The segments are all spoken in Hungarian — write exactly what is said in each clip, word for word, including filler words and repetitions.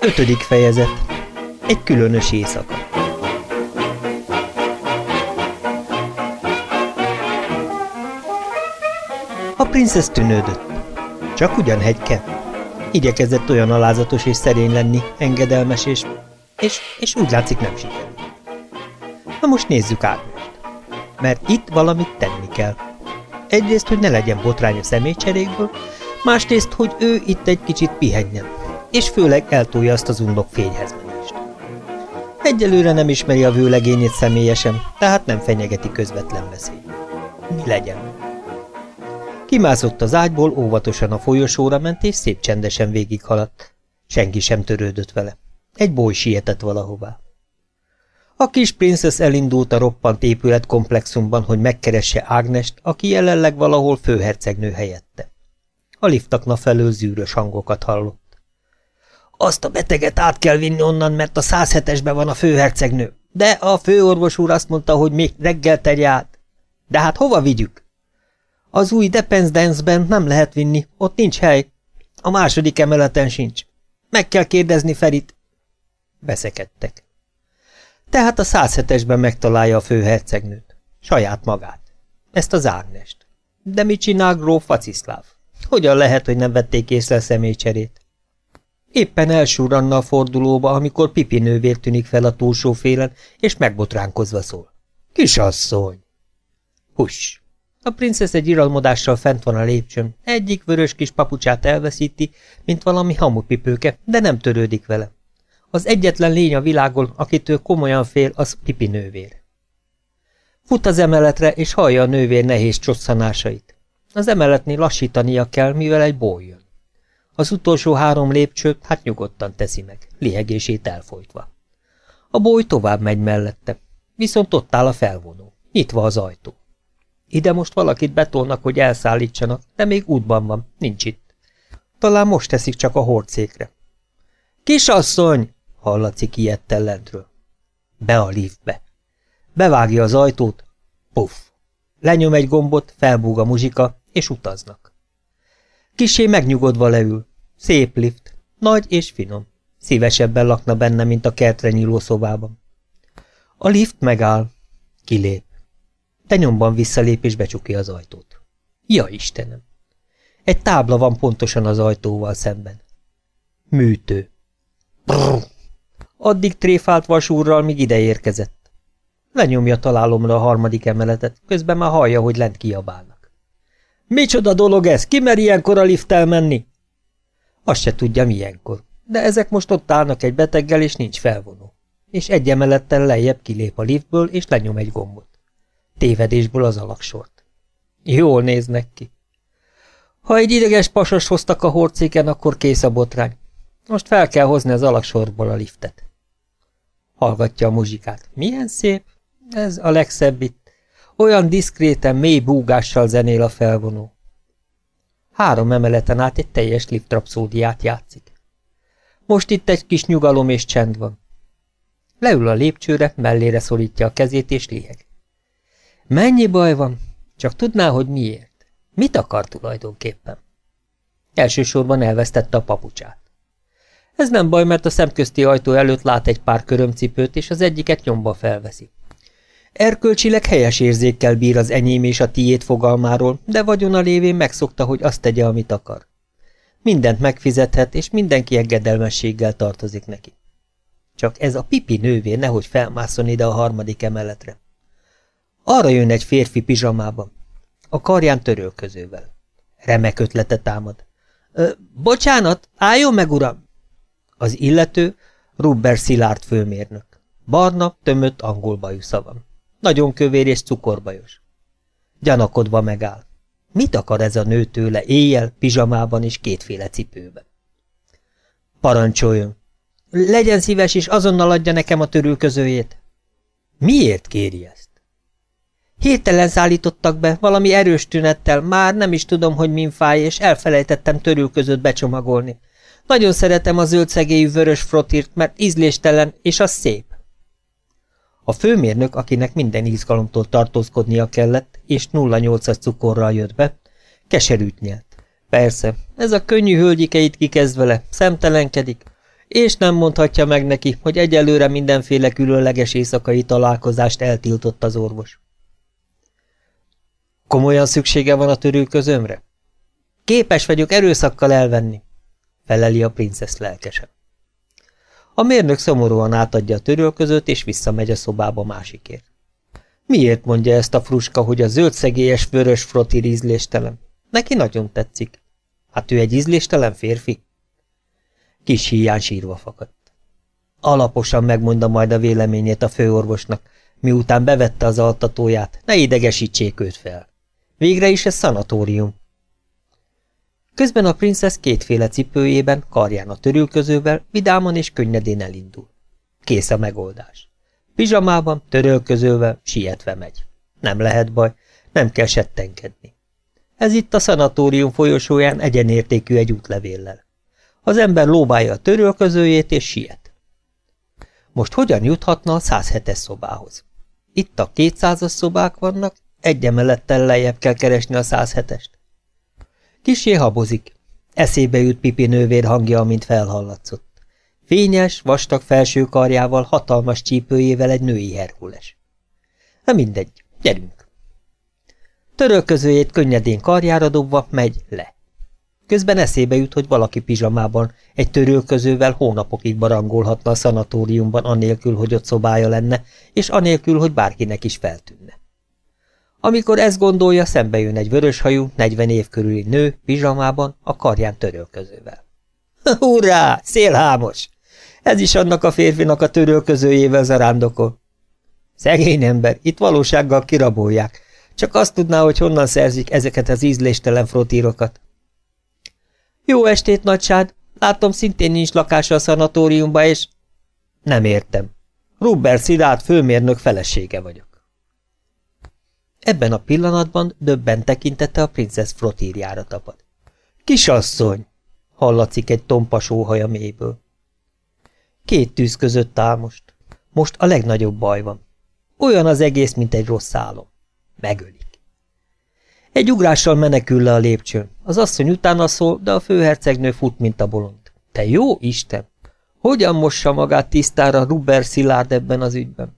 Ötödik fejezet. Egy különös éjszaka. A princesz tűnődött. Csak ugyan hegy kell. Igyekezett olyan alázatos és szerény lenni, engedelmes, és, és, és úgy látszik nem sikerül. Na most nézzük Ágnest. Mert itt valamit tenni kell. Egyrészt, hogy ne legyen botrány a személycserékből, másrészt, hogy ő itt egy kicsit pihenjen, és főleg eltolja azt az undok fényhez menést. Egyelőre nem ismeri a vőlegényét személyesen, tehát nem fenyegeti közvetlen veszély. Mi legyen? Kimászott az ágyból, óvatosan a folyosóra ment, és szép csendesen végighaladt. Senki sem törődött vele. Egy boly sietett valahová. A kis princesz elindult a roppant épületkomplexumban, hogy megkeresse Ágnest, aki jelenleg valahol főhercegnő helyette. A liftakna felől zűrös hangokat hallott. Azt a beteget át kell vinni onnan, mert a száz hetesben van a főhercegnő. De a főorvos úr azt mondta, hogy még reggel terje át. De hát hova vigyük? Az új Dependence-ben nem lehet vinni, ott nincs hely. A második emeleten sincs. Meg kell kérdezni Ferit. Beszekedtek. Tehát a száz hetesben megtalálja a főhercegnőt. Saját magát. Ezt az Ágnest. De mit csinál gróf Vaciszláv? Hogyan lehet, hogy nem vették észre a személycserét? Éppen elsurranna a fordulóba, amikor Pipi nővér tűnik fel a túlsó félen, és megbotránkozva szól. Kisasszony! Huss! A princesz egy iralmodással fent van a lépcsőn, egyik vörös kis papucsát elveszíti, mint valami hamupipőke, de nem törődik vele. Az egyetlen lény a világon, akitől komolyan fél, az Pipi nővér. Fut az emeletre, és hallja a nővér nehéz csosszanásait. Az emeletnél lassítania kell, mivel egy boly jön. Az utolsó három lépcsőt hát nyugodtan teszi meg, lihegését elfolytva. A boly tovább megy mellette, viszont ott áll a felvonó, nyitva az ajtó. Ide most valakit betolnak, hogy elszállítsanak, de még útban van, nincs itt. Talán most teszik csak a hordszékre. Kisasszony! Hallatszik ilyetten lentről. Be a liftbe. Bevágja az ajtót, puff. Lenyom egy gombot, felbúg a muzsika, és utaznak. Kissé megnyugodva leül. Szép lift, nagy és finom. Szívesebben lakna benne, mint a kertre nyíló szobában. A lift megáll. Kilép. De nyomban visszalép, és becsukja az ajtót. Ja, Istenem! Egy tábla van pontosan az ajtóval szemben. Műtő. Brrr. Addig tréfált vasúrral, míg ide érkezett. Lenyomja találomra a harmadik emeletet, közben már hallja, hogy lent kiabálnak. Micsoda dolog ez? Ki mer ilyenkor a lifttel menni? Azt se tudja milyenkor, de ezek most ott állnak egy beteggel, és nincs felvonó. És egy emelettel lejjebb kilép a liftből, és lenyom egy gombot. Tévedésből az alaksort. Jól néznek ki. Ha egy ideges pasas hoztak a hordszéken, akkor kész a botrány. Most fel kell hozni az alaksorból a liftet. Hallgatja a muzsikát. Milyen szép? Ez a legszebb itt. Olyan diszkréten, mély búgással zenél a felvonó. Három emeleten át egy teljes lift rapszódiát játszik. Most itt egy kis nyugalom és csend van. Leül a lépcsőre, mellére szorítja a kezét és liheg. Mennyi baj van? Csak tudná, hogy miért. Mit akar tulajdonképpen? Elsősorban elvesztette a papucsát. Ez nem baj, mert a szemközti ajtó előtt lát egy pár körömcipőt, és az egyiket nyomba felveszi. Erkölcsileg helyes érzékkel bír az enyém és a tiét fogalmáról, de vagyona lévén megszokta, hogy azt tegye, amit akar. Mindent megfizethet, és mindenki engedelmességgel tartozik neki. Csak ez a Pipi nővér nehogy felmásszon ide a harmadik emeletre. Arra jön egy férfi pizsamában, a karján törölközővel. Remek ötlete támad. Ö, bocsánat, álljon meg, uram! Az illető Rubber Szilárd főmérnök. Barna, tömött angol bajusza van. Nagyon kövér és cukorbajos. Gyanakodva megáll. Mit akar ez a nő tőle éjjel, pizsamában és kétféle cipőben? Parancsoljon! Legyen szíves, és azonnal adja nekem a törülközőjét. Miért kéri ezt? Hirtelen szállítottak be, valami erős tünettel, már nem is tudom, hogy min fáj, és elfelejtettem törülközőt becsomagolni. Nagyon szeretem a zöld szegélyű vörös frottírt, mert ízléstelen, és az szép. A főmérnök, akinek minden izgalomtól tartózkodnia kellett, és nulla nyolcas cukorral jött be, keserűt nyelt. Persze, ez a könnyű hölgyikeit kikezd vele, szemtelenkedik, És nem mondhatja meg neki, hogy egyelőre mindenféle különleges éjszakai találkozást eltiltott az orvos. Komolyan szüksége van a törülközömre? Képes vagyok erőszakkal elvenni, feleli a princesz lelkesen. A mérnök szomorúan átadja a törölközőt, és visszamegy a szobába másikért. Miért mondja ezt a fruska, hogy a zöldszegélyes vörös frotír ízléstelen? Neki nagyon tetszik. Hát ő egy ízléstelen férfi? Kis híján sírva fakadt. Alaposan megmondta majd a véleményét a főorvosnak, miután bevette az altatóját, ne idegesítsék őt fel. Végre is ez szanatórium. Közben a princesz kétféle cipőjében, karján a törülközővel, vidáman és könnyedén elindul. Kész a megoldás. Pizsamában, törölközővel, sietve megy. Nem lehet baj, nem kell settenkedni. Ez itt a szanatórium folyosóján egyenértékű egy útlevéllel. Az ember lóbálja a törölközőjét és siet. Most hogyan juthatna a száz hetes szobához? Itt a kétszázas szobák vannak, egy emelettel lejjebb kell keresni a száz hetest. Kissé habozik. Eszébe jut Pipi nővér hangja, amint felhallatszott. Fényes, vastag felső karjával, hatalmas csípőjével egy női Herkules. Na mindegy, gyerünk. Törölközőjét könnyedén karjára dobva megy le. Közben eszébe jut, hogy valaki pizsamában egy törölközővel hónapokig barangolhatna a szanatóriumban anélkül, hogy ott szobája lenne, és anélkül, hogy bárkinek is feltűnne. Amikor ezt gondolja, szembe jön egy vöröshajú, negyven év körüli nő, pizsamában, a karján törölközővel. Hurrá! Szélhámos! Ez is annak a férfinak a törölközőjével zarándokol. Szegény ember, itt valósággal kirabolják, csak azt tudná, hogy honnan szerzik ezeket az ízléstelen frotírokat. Jó estét, nagysád! Látom, szintén nincs lakása a szanatóriumba, és... Nem értem. Rubber Szilárd főmérnök felesége vagyok. Ebben a pillanatban döbben tekintete a princesz frotírjára tapad. Kisasszony! Hallatszik egy tompa sóhaj a mélyből. Két tűz között áll most. Most a legnagyobb baj van. Olyan az egész, mint egy rossz álom. Megölik. Egy ugrással menekül le a lépcsőn. Az asszony utána szól, de a főhercegnő fut, mint a bolond. Te jó Isten! Hogyan mossa magát tisztára Rubber Szilárd ebben az ügyben?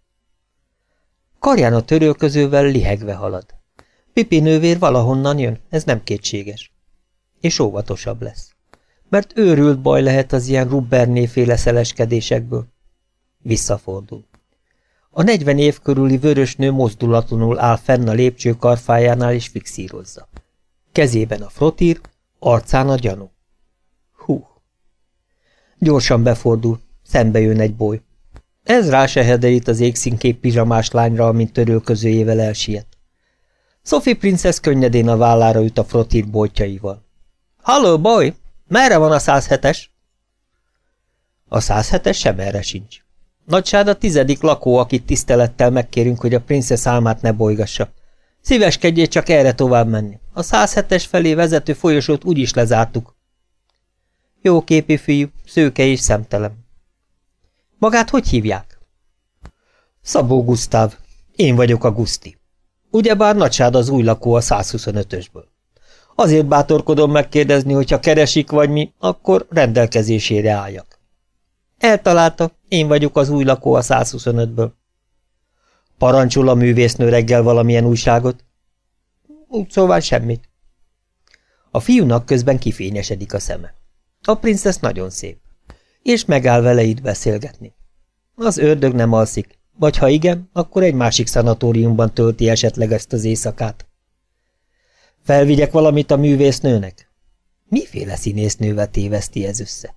Karján a törölközővel lihegve halad. Pipi nővér valahonnan jön, ez nem kétséges. És óvatosabb lesz. Mert őrült baj lehet az ilyen Rubberné-féle szeleskedésekből. Visszafordul. A negyven év körüli vörös nő mozdulatlanul áll fenn a lépcső karfájánál és fixírozza. Kezében a frotír, arcán a gyanú. Hú! Gyorsan befordul, szembe jön egy boly. Ez rá se hederít az égszínkép pizsamás lányra, amint törölközőjével elsiet. Sophie princesz könnyedén a vállára üt a frotír bojtjaival. Halló, boy! Merre van a száz hetes? A száz hetes sem erre sincs. Nagysád a tizedik lakó, akit tisztelettel megkérünk, hogy a princesz álmát ne bolygassa. Szíveskedjél csak erre tovább menni. A száz hetes felé vezető folyosót úgyis lezártuk. Jó képű fiú, szőke és szemtelen. Magát hogy hívják? Szabó Gusztáv. Én vagyok a Guszti. Ugyebár nagysád az új lakó a száz huszonötösből. Azért bátorkodom megkérdezni, hogyha keresik vagy mi, akkor rendelkezésére álljak. Eltalálta, én vagyok az új lakó a száz huszonötből. Parancsol a művésznő reggel valamilyen újságot? Úgy szóval semmit. A fiúnak közben kifényesedik a szeme. A princesz nagyon szép, és megáll vele itt beszélgetni. Az ördög nem alszik, vagy ha igen, akkor egy másik szanatóriumban tölti esetleg ezt az éjszakát. Felvigyek valamit a művésznőnek? Miféle színésznővel téveszti ez össze?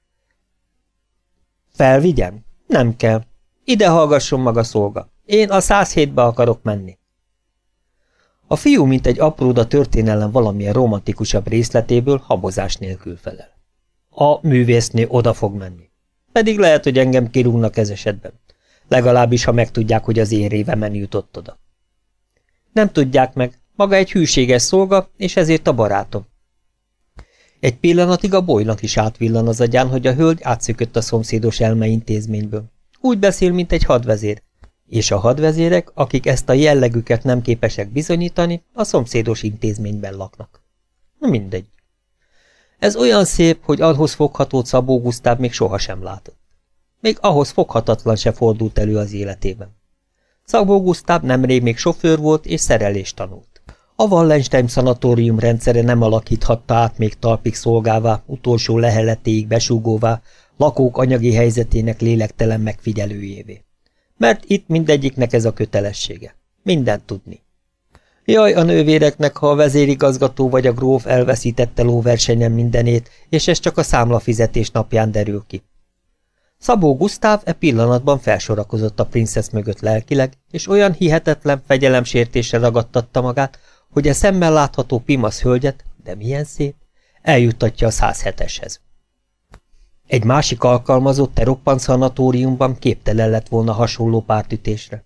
Felvigyem? Nem kell. Ide hallgasson maga szolga. Én a száz hétbe akarok menni. A fiú, mint egy apróda történelem valamilyen romantikusabb részletéből habozás nélkül felel. A művésznő oda fog menni. Pedig lehet, hogy engem kirúgnak ez esetben. Legalábbis, ha megtudják, hogy az én révemen jutott oda. Nem tudják meg. Maga egy hűséges szolga, és ezért a barátom. Egy pillanatig a bolynak is átvillan az agyán, hogy a hölgy átszökött a szomszédos elme intézményből. Úgy beszél, mint egy hadvezér. És a hadvezérek, akik ezt a jellegüket nem képesek bizonyítani, a szomszédos intézményben laknak. Mindegy. Ez olyan szép, hogy ahhoz foghatót Szabó Gusztáv még sohasem látott. Még ahhoz foghatatlan se fordult elő az életében. Szabó Gusztáv nemrég még sofőr volt és szerelést tanult. A Wallenstein szanatórium rendszere nem alakíthatta át még talpig szolgává, utolsó leheletéig besúgóvá, lakók anyagi helyzetének lélektelen megfigyelőjévé. Mert itt mindegyiknek ez a kötelessége. Mindent tudni. Jaj a nővéreknek, ha a vezérigazgató vagy a gróf elveszítette lóversenyen mindenét, és ez csak a számlafizetés napján derül ki. Szabó Gusztáv e pillanatban felsorakozott a princesz mögött lelkileg, és olyan hihetetlen fegyelemsértésre ragadtatta magát, hogy a szemmel látható pimasz hölgyet, de milyen szép, eljuttatja a száz heteshez. Egy másik alkalmazott e roppant szanatóriumban képtelen lett volna hasonló pártütésre.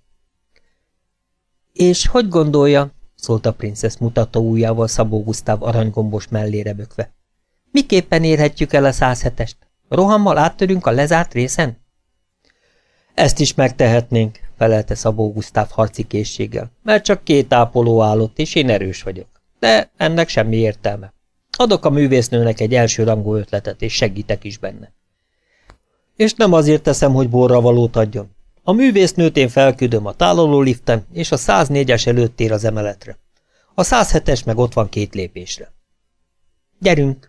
És hogy gondolja, szólt a princesz mutató ujjával Szabó Gusztáv aranygombos mellére bökve. Miképpen érhetjük el a száz hetest? Rohammal áttörünk a lezárt részen? Ezt is megtehetnénk, felelte Szabó Gusztáv harci készséggel, mert csak két ápoló állott, és én erős vagyok. De ennek semmi értelme. Adok a művésznőnek egy elsőrangú ötletet, és segítek is benne. És nem azért teszem, hogy borra valót adjon. A művésznőt én felküldöm a tálaló liften, és a száz négyes előtt ér az emeletre. A száz hetes meg ott van két lépésre. Gyerünk!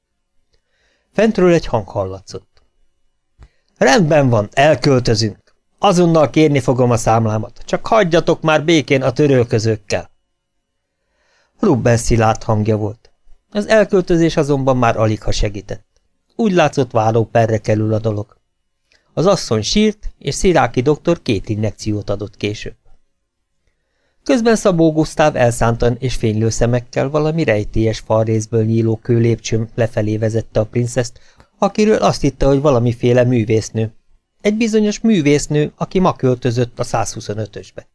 Fentről egy hang hallatszott. Rendben van, elköltözünk. Azonnal kérni fogom a számlámat, csak hagyjatok már békén a törölközőkkel. Rubben szilárd hangja volt. Az elköltözés azonban már aligha segített. Úgy látszott, váróperre kerül a dolog. Az asszony sírt, és Sziráki doktor két injekciót adott később. Közben Szabó Gusztáv elszántan és fénylő szemekkel valami rejtélyes falrészből nyíló kőlépcsőn lefelé vezette a princeszt, akiről azt hitte, hogy valamiféle művésznő. Egy bizonyos művésznő, aki ma költözött a száz huszonötösbe.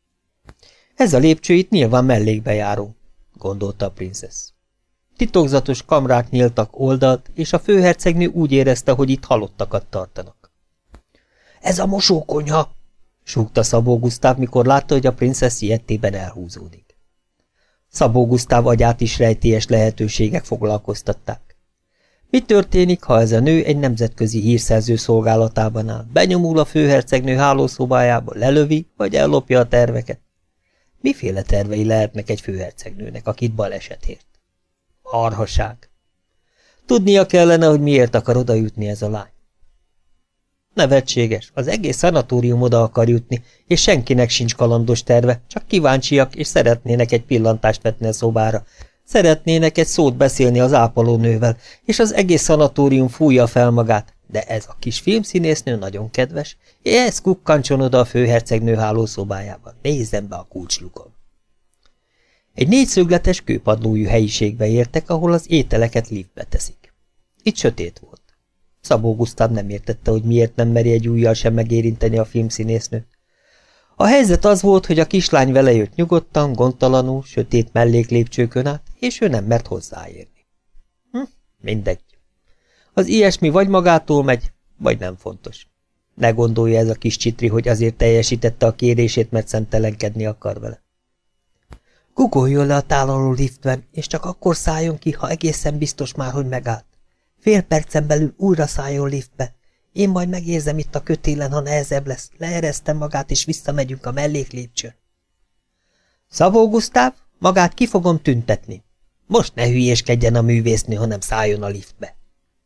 Ez a lépcső itt nyilván mellékbe járó, gondolta a princesz. Titokzatos kamrák nyíltak oldalt, és a főhercegnő úgy érezte, hogy itt halottakat tartanak. Ez a mosókonyha, súgta Szabó Gusztáv, mikor látta, hogy a princesz ilyettében elhúzódik. Szabó Gusztáv agyát is rejtélyes lehetőségek foglalkoztatták. Mi történik, ha ez a nő egy nemzetközi hírszerző szolgálatában áll, benyomul a főhercegnő hálószobájába, lelövi, vagy ellopja a terveket? Miféle tervei lehetnek egy főhercegnőnek, akit baleset ért? Marhaság! Tudnia kellene, hogy miért akar oda jutni ez a lány. Nevetséges, az egész szanatórium oda akar jutni, és senkinek sincs kalandos terve, csak kíváncsiak, és szeretnének egy pillantást vetni a szobára. Szeretnének egy szót beszélni az ápolónővel, és az egész szanatórium fújja fel magát, de ez a kis filmszínésznő nagyon kedves, és ez kukkancson oda a főhercegnő hálószobájában, nézzen be a kulcslukon. Egy négyszögletes kőpadlójú helyiségbe értek, ahol az ételeket liftbe teszik. Itt sötét volt. Szabó Gusztáv nem értette, hogy miért nem meri egy ujjal sem megérinteni a filmszínésznőt. A helyzet az volt, hogy a kislány vele jött nyugodtan, gondtalanul, sötét melléklépcsőkön át, és ő nem mert hozzáérni. Hm, mindegy. Az ilyesmi vagy magától megy, vagy nem fontos. Ne gondolja ez a kis csitri, hogy azért teljesítette a kérését, mert szemtelenkedni akar vele. Guggoljon le a tálaló liftben, és csak akkor szálljon ki, ha egészen biztos már, hogy megállt. Fél percen belül újra szálljon liftbe. Én majd megérzem itt a kötélen, ha nehezebb lesz. Leeresztem magát, és visszamegyünk a melléklépcsőn. Szabó Gusztáv, magát ki fogom tüntetni. Most ne hülyéskedjen a művésznő, hanem szálljon a liftbe.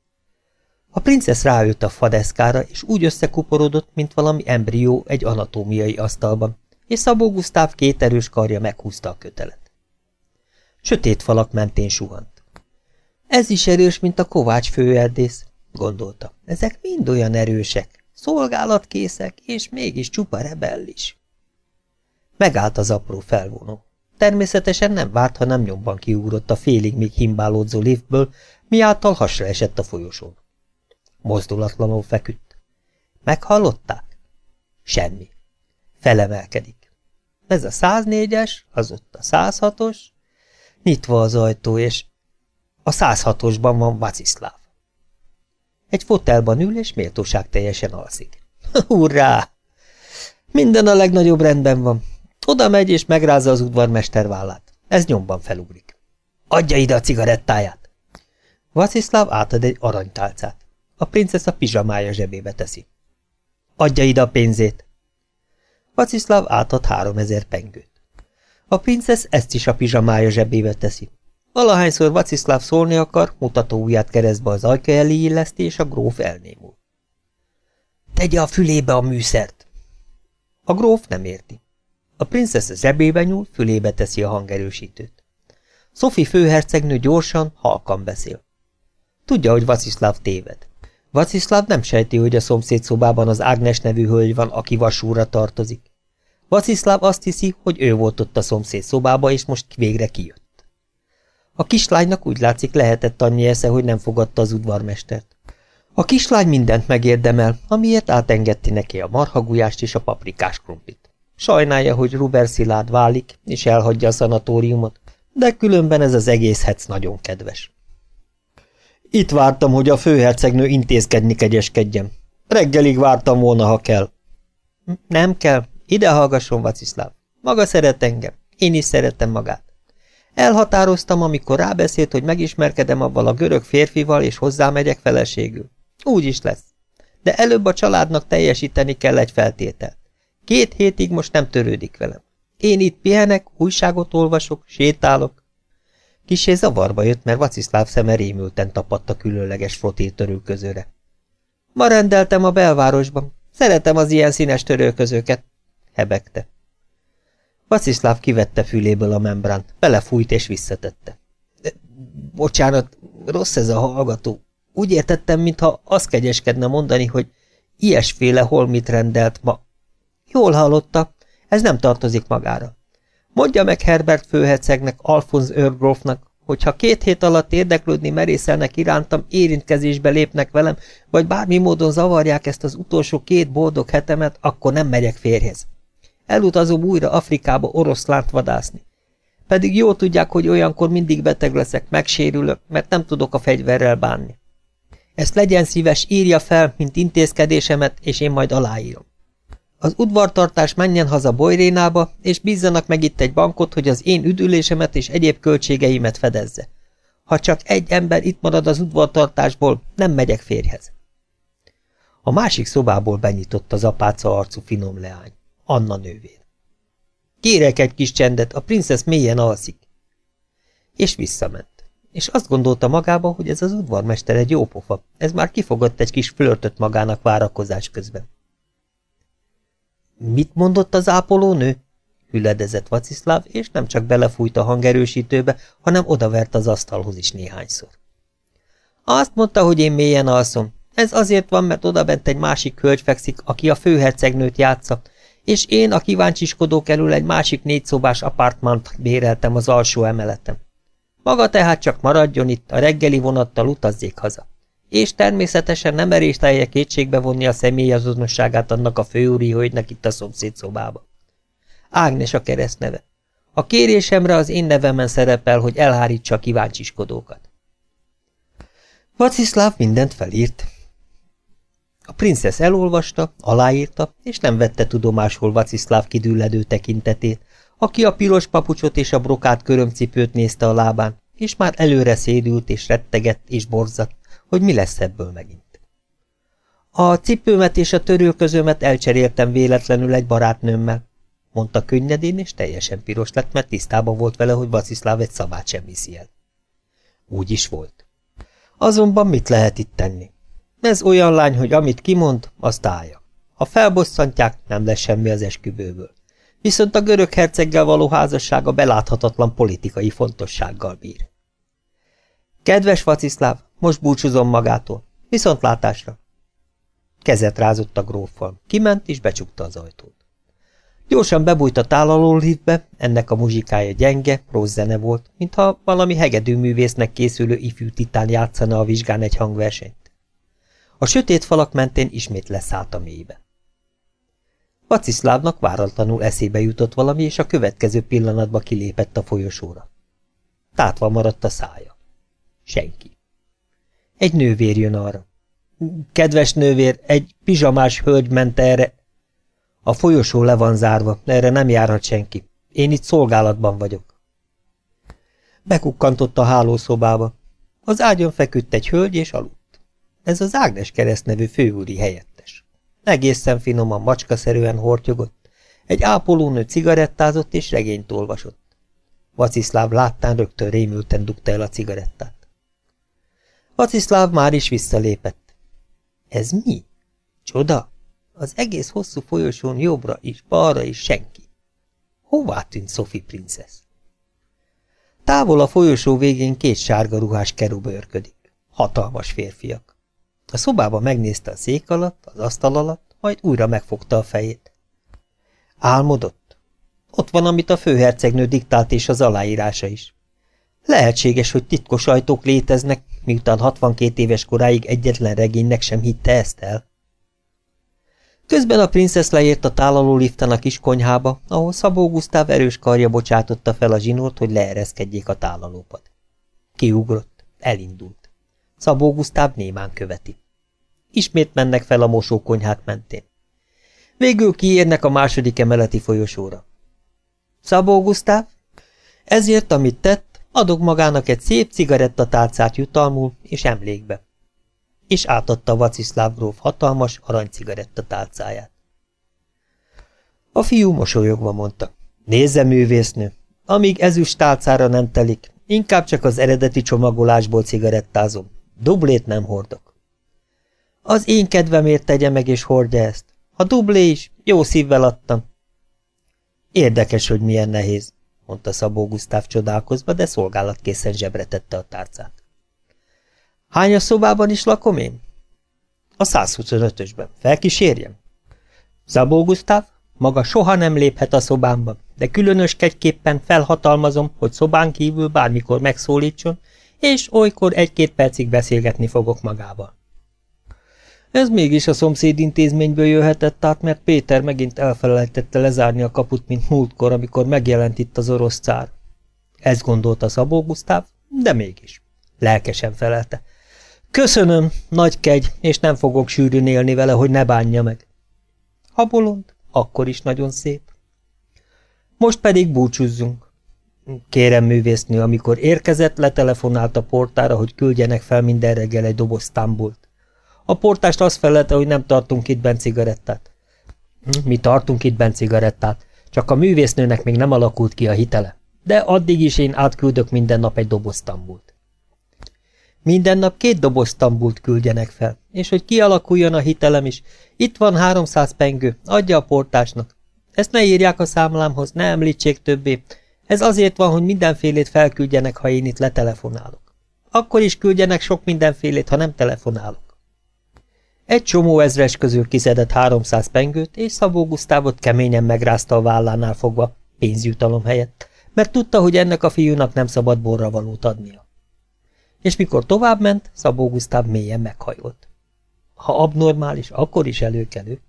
A princesz ráült a fadeszkára, és úgy összekuporodott, mint valami embrió egy anatómiai asztalban, és Szabó Gusztáv két erős karja meghúzta a kötelet. Sötét falak mentén suhant. Ez is erős, mint a Kovács főerdész, gondolta. Ezek mind olyan erősek, szolgálatkészek, és mégis csupa rebellis. Megállt az apró felvonó. Természetesen nem várt, hanem nyomban kiugrott a félig még himbálódzó liftből, miáltal hasra esett a folyosón. Mozdulatlanul feküdt. Meghallották? Semmi. Felemelkedik. Ez a száznégyes, az ott a százhatos, nyitva az ajtó, és a százhatosban van Vaciszláv. Egy fotelban ül, és méltóság teljesen alszik. Hurrá! Minden a legnagyobb rendben van. Oda megy, és megrázza az udvarmester vállát. Ez nyomban felugrik. Adja ide a cigarettáját! Vacislav átad egy aranytálcát. A princesza pizsamája zsebébe teszi. Adja ide a pénzét! Vacislav átad háromezer pengőt. A princesz ezt is a pizsamája zsebébe teszi. Valahányszor Vacislav szólni akar, mutató ujját keresztbe az ajka elé illeszti, és a gróf elnémul. Tegye a fülébe a műszert! A gróf nem érti. A princesz zsebébe nyúl, fülébe teszi a hangerősítőt. Sophie főhercegnő gyorsan, halkan beszél. Tudja, hogy Vacislav téved. Vacislav nem sejti, hogy a szomszédszobában az Ágnes nevű hölgy van, aki vasúra tartozik. Vacislav azt hiszi, hogy ő volt ott a szomszéd szobába, és most végre kijött. A kislánynak úgy látszik lehetett annyi esze, hogy nem fogadta az udvarmestert. A kislány mindent megérdemel, amiért átengedti neki a marhagulyást és a paprikás krumplit. Sajnálja, hogy Ruber Szilárd válik, és elhagyja a szanatóriumot, de különben ez az egész hec nagyon kedves. Itt vártam, hogy a főhercegnő intézkedni kegyeskedjen. Reggelig vártam volna, ha kell. Nem kell. Ide hallgasson, Vacislav. Maga szeret engem. Én is szeretem magát. Elhatároztam, amikor rábeszélt, hogy megismerkedem avval a görög férfival, és hozzámegyek feleségül. Úgy is lesz. De előbb a családnak teljesíteni kell egy feltételt. Két hétig most nem törődik velem. Én itt pihenek, újságot olvasok, sétálok. Kissé zavarba jött, mert Vacislav szeme rémülten tapadt a különleges frottírtörőközőre. Ma rendeltem a belvárosban. Szeretem az ilyen színes törőközőket, hebegte. Vacislav kivette füléből a membránt, belefújt és visszatette. Bocsánat, rossz ez a hallgató. Úgy értettem, mintha azt kegyeskedne mondani, hogy ilyesféle holmit rendelt ma. Jól hallotta, ez nem tartozik magára. Mondja meg Herbert főhercegnek, Alfonz őrgrófnak, hogy ha két hét alatt érdeklődni merészelnek irántam, érintkezésbe lépnek velem, vagy bármi módon zavarják ezt az utolsó két boldog hetemet, akkor nem megyek férjhez. Elutazom újra Afrikába oroszlánt vadászni. Pedig jól tudják, hogy olyankor mindig beteg leszek, megsérülök, mert nem tudok a fegyverrel bánni. Ezt legyen szíves, írja fel, mint intézkedésemet, és én majd aláírom. Az udvartartás menjen haza Bojrénába, és bízzanak meg itt egy bankot, hogy az én üdülésemet és egyéb költségeimet fedezze. Ha csak egy ember itt marad az udvartartásból, nem megyek férjhez. A másik szobából benyitott az apáca arcú finom leány, Anna nővér. Kérek egy kis csendet, a princesz mélyen alszik. És visszament. És azt gondolta magába, hogy ez az udvarmester egy jó pofa, ez már kifogott egy kis flörtöt magának várakozás közben. Mit mondott az ápolónő? Hüledezett Vacislav, és nem csak belefújt a hangerősítőbe, hanem odavert az asztalhoz is néhányszor. Azt mondta, hogy én mélyen alszom. Ez azért van, mert odabent egy másik hölgy fekszik, aki a főhercegnőt játsza, és én a kíváncsiskodók elől egy másik négyszobás apartmant béreltem az alsó emeleten. Maga tehát csak maradjon itt, a reggeli vonattal utazzék haza. És természetesen nem meréstelje kétségbe vonni a személyazonosságát annak a főúri hölgynek itt a szomszédszobába. Ágnes a keresztneve. A kérésemre az én nevemen szerepel, hogy elhárítsa a kíváncsiskodókat. Vacislav mindent felírt. A princesz elolvasta, aláírta, és nem vette tudomásul Vacislav kidülledő tekintetét, aki a piros papucsot és a brokát körömcipőt nézte a lábán, és már előre szédült és rettegett és borzadt, hogy mi lesz ebből megint. A cipőmet és a törőközömet elcseréltem véletlenül egy barátnőmmel, mondta könnyedén, és teljesen piros lett, mert tisztában volt vele, hogy Vacislav egy szavát sem viszi el. Úgy is volt. Azonban mit lehet itt tenni? Ez olyan lány, hogy amit kimond, azt állja. Ha felbosszantják, nem lesz semmi az esküvőből. Viszont a görög herceggel való házassága beláthatatlan politikai fontossággal bír. Kedves Vacislav, most búcsúzom magától. Viszontlátásra! Kezet rázott a gróffal. Kiment és becsukta az ajtót. Gyorsan bebújt a tálaló liftbe, ennek a muzsikája gyenge, rossz zene volt, mintha valami hegedűművésznek készülő ifjú titán játszana a vizsgán egy hangversenyt. A sötét falak mentén ismét leszállt a mélybe. Vaciszlávnak váratlanul eszébe jutott valami, és a következő pillanatban kilépett a folyosóra. Tátva maradt a szája. Senki. Egy nővér jön arra. Kedves nővér, egy pizsamás hölgy ment erre. A folyosó le van zárva, erre nem járhat senki. Én itt szolgálatban vagyok. Bekukkantott a hálószobába. Az ágyon feküdt egy hölgy és aludt. Ez az Ágnes Kereszt nevű főúri helyettes. Egészen finoman, macskaszerűen hortyogott, egy ápolónő cigarettázott és regényt olvasott. Vaciszláv láttán rögtön rémülten dugta el a cigarettát. Vaciszláv már is visszalépett. Ez mi? Csoda? Az egész hosszú folyosón jobbra is, balra is senki. Hová tűnt Sophie princesz? Távol a folyosó végén két sárga ruhás kerub őrködik. Hatalmas férfiak. A szobába megnézte a szék alatt, az asztal alatt, majd újra megfogta a fejét. Álmodott? Ott van, amit a főhercegnő diktált, és az aláírása is. Lehetséges, hogy titkos ajtók léteznek, miután hatvankét éves koráig egyetlen regénynek sem hitte ezt el. Közben a princesz leért a tálaló liften a kis konyhába, ahol Szabó Gusztáv erős karja bocsátotta fel a zsinórt, hogy leereszkedjék a tálalópad. Kiugrott, elindult. Szabó Gusztáv némán követi. Ismét mennek fel a mosókonyhák mentén. Végül kiérnek a második emeleti folyosóra. Szabó Gusztáv, ezért, amit tett, adok magának egy szép cigarettatálcát jutalmul és emlékbe. És átadta Vaciszláv gróf hatalmas aranycigarettatálcáját. A fiú mosolyogva mondta, nézze, művésznő, amíg ezüst tálcára nem telik, inkább csak az eredeti csomagolásból cigarettázom, dublét nem hordok. Az én kedvemért tegye meg és hordja ezt, ha dublé is, jó szívvel adtam. Érdekes, hogy milyen nehéz, mondta Szabó Gusztáv csodálkozva, de szolgálatkészen zsebre tette a tárcát. Hányas szobában is lakom én? A százhuszonötösben. Felkísérjem? Szabó Gusztáv, maga soha nem léphet a szobámba, de különös kegyképpen felhatalmazom, hogy szobán kívül bármikor megszólítson, és olykor egy-két percig beszélgetni fogok magával. Ez mégis a szomszéd intézményből jöhetett át, mert Péter megint elfelejtette lezárni a kaput, mint múltkor, amikor megjelent itt az orosz cár. Ezt gondolta Szabó Gusztáv, de mégis. Lelkesen felelte. Köszönöm, nagy kegy, és nem fogok sűrűn élni vele, hogy ne bánja meg. Ha bolond, akkor is nagyon szép. Most pedig búcsúzzunk. Kérem, művésznő, amikor érkezett, letelefonált a portára, hogy küldjenek fel minden reggel egy doboz tambult. A portást azt felelte, hogy nem tartunk itt bent cigarettát. Mi tartunk itt bent cigarettát, csak a művésznőnek még nem alakult ki a hitele, de addig is én átküldök minden nap egy doboz tambult. Minden nap két doboz tambult küldjenek fel, és hogy kialakuljon a hitelem is, itt van háromszáz pengő, adja a portásnak. Ezt ne írják a számlámhoz, ne említsék többé, ez azért van, hogy mindenfélét felküldjenek, ha én itt letelefonálok. Akkor is küldjenek sok mindenfélét, ha nem telefonálok. Egy csomó ezres közül kiszedett háromszáz pengőt, és Szabó Gusztávot keményen megrázta a vállánál fogva, pénzjutalom helyett, mert tudta, hogy ennek a fiúnak nem szabad borravalót adnia. És mikor továbbment, Szabó Gusztáv mélyen meghajolt. Ha abnormális, akkor is előkelő.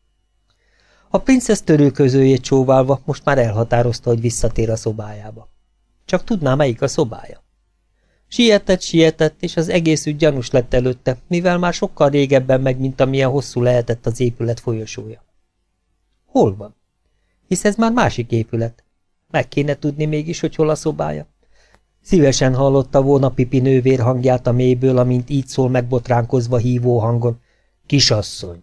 A princesz törőközőjét csóválva most már elhatározta, hogy visszatér a szobájába. Csak tudná, melyik a szobája. Sietett, sietett, és az egész ügy gyanús lett előtte, mivel már sokkal régebben megy, mint amilyen hosszú lehetett az épület folyosója. Hol van? Hisz ez már másik épület. Meg kéne tudni mégis, hogy hol a szobája. Szívesen hallotta volna Pipi nővér hangját a mélyből, amint így szól megbotránkozva hívó hangon. Kisasszony!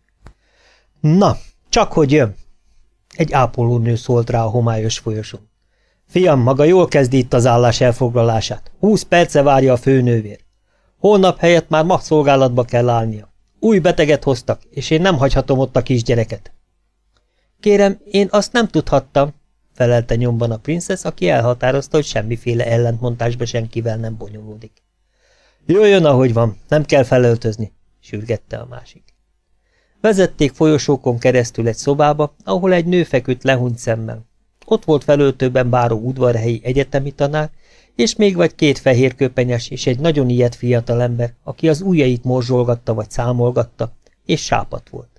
Na, csak hogy jön! Egy ápolónő szólt rá a homályos folyosón. Fiam, maga jól kezdi itt az állás elfoglalását. Húsz perce várja a főnővér. Holnap helyett már ma szolgálatba kell állnia. Új beteget hoztak, és én nem hagyhatom ott a kisgyereket. Kérem, én azt nem tudhattam, felelte nyomban a princesz, aki elhatározta, hogy semmiféle ellentmondásba senkivel nem bonyolódik. Jöjjön, ahogy van, nem kell felöltözni, sürgette a másik. Vezették folyosókon keresztül egy szobába, ahol egy nő feküdt lehúnyt szemmel. Ott volt felöltőben báró udvarhelyi egyetemi tanár, és még vagy két fehérköpenyes és egy nagyon ilyet fiatalember, aki az ujjait morzsolgatta vagy számolgatta, és sápadt volt.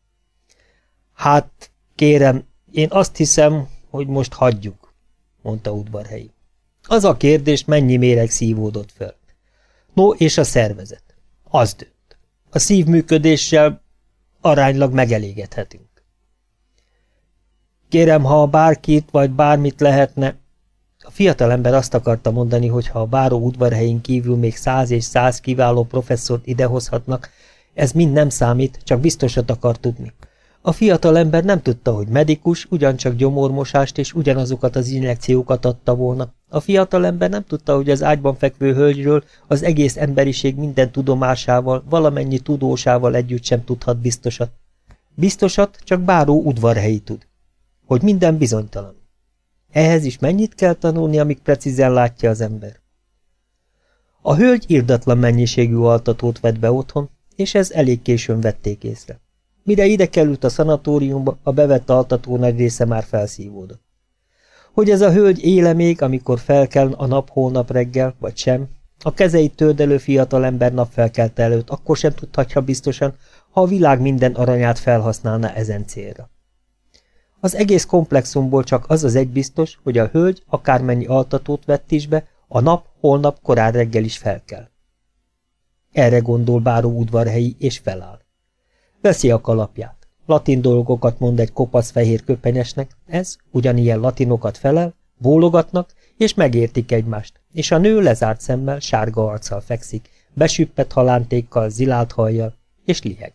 Hát, kérem, én azt hiszem, hogy most hagyjuk, mondta udvarhelyi. Az a kérdés, mennyi méreg szívódott fel. No, és a szervezet. Az dönt. A szívműködéssel aránylag megelégedhetünk. Kérem, ha bárkit vagy bármit lehetne... A fiatalember azt akarta mondani, hogy ha a báró udvarhelyén kívül még száz és száz kiváló professzort idehozhatnak, ez mind nem számít, csak biztosat akar tudni. A fiatalember nem tudta, hogy medikus ugyancsak gyomormosást és ugyanazokat az injekciókat adta volna. A fiatalember nem tudta, hogy az ágyban fekvő hölgyről az egész emberiség minden tudomásával, valamennyi tudósával együtt sem tudhat biztosat. Biztosat csak báró udvarhelyi tud. Hogy minden bizonytalan. Ehhez is mennyit kell tanulni, amíg precízen látja az ember? A hölgy irdatlan mennyiségű altatót vett be otthon, és ez elég későn vették észre. Mire ide került a szanatóriumba, a bevett altató nagy része már felszívódott. Hogy ez a hölgy éle még, amikor felkel a nap holnap reggel, vagy sem, a kezeit tördelő fiatalember napfelkelte előtt akkor sem tudhatja biztosan, ha a világ minden aranyát felhasználna ezen célra. Az egész komplexumból csak az az egy biztos, hogy a hölgy akármennyi altatót vett is be, a nap holnap korán reggel is felkel. Erre gondol báró udvarhelyi, és feláll. Veszi a kalapját. Latin dolgokat mond egy kopasz fehér köpenyesnek, ez ugyanilyen latinokat felel, bólogatnak, és megértik egymást, és a nő lezárt szemmel, sárga arccal fekszik, besüppett halántékkal, zilált hajjal, és liheg.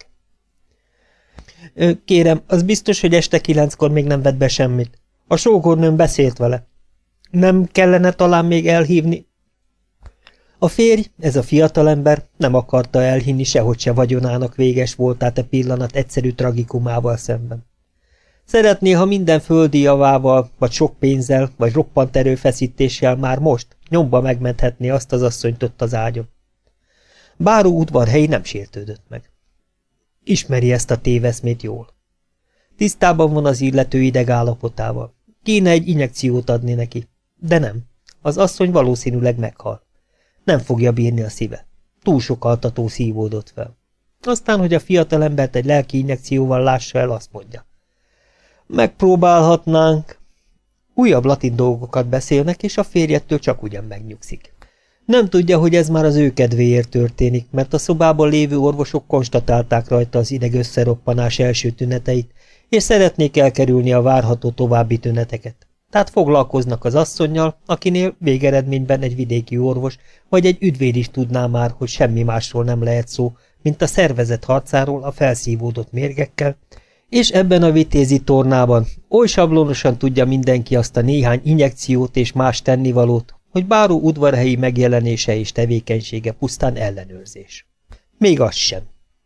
Kérem, az biztos, hogy este kilenckor még nem vett be semmit. A sógornőm beszélt vele. Nem kellene talán még elhívni? A férj, ez a fiatalember, nem akarta elhinni sehogy se vagyonának véges voltát a pillanat egyszerű tragikumával szemben. Szeretné, ha minden földi javával, vagy sok pénzzel, vagy roppant erőfeszítéssel már most nyomba megmenthetné azt az asszonyt ott az ágyon. Báró udvarhelyi nem sértődött meg. Ismeri ezt a téveszmét jól. Tisztában van az illető idegállapotával. Kéne egy injekciót adni neki, de nem. Az asszony valószínűleg meghal. Nem fogja bírni a szíve. Túl sok altató szívódott fel. Aztán, hogy a fiatalembert egy lelki injekcióval lássa el, azt mondja. Megpróbálhatnánk. Újabb latin dolgokat beszélnek, és a férjettől csak ugyan megnyugszik. Nem tudja, hogy ez már az ő kedvéért történik, mert a szobában lévő orvosok konstatálták rajta az ideg összeroppanás első tüneteit, és szeretnék elkerülni a várható további tüneteket. Tehát foglalkoznak az asszonnyal, akinél végeredményben egy vidéki orvos, vagy egy ügyvéd is tudná már, hogy semmi másról nem lehet szó, mint a szervezet harcáról a felszívódott mérgekkel, és ebben a vitézi tornában oly sablonosan tudja mindenki azt a néhány injekciót és más tennivalót, hogy báró udvarhelyi megjelenése és tevékenysége pusztán ellenőrzés. Még az sem.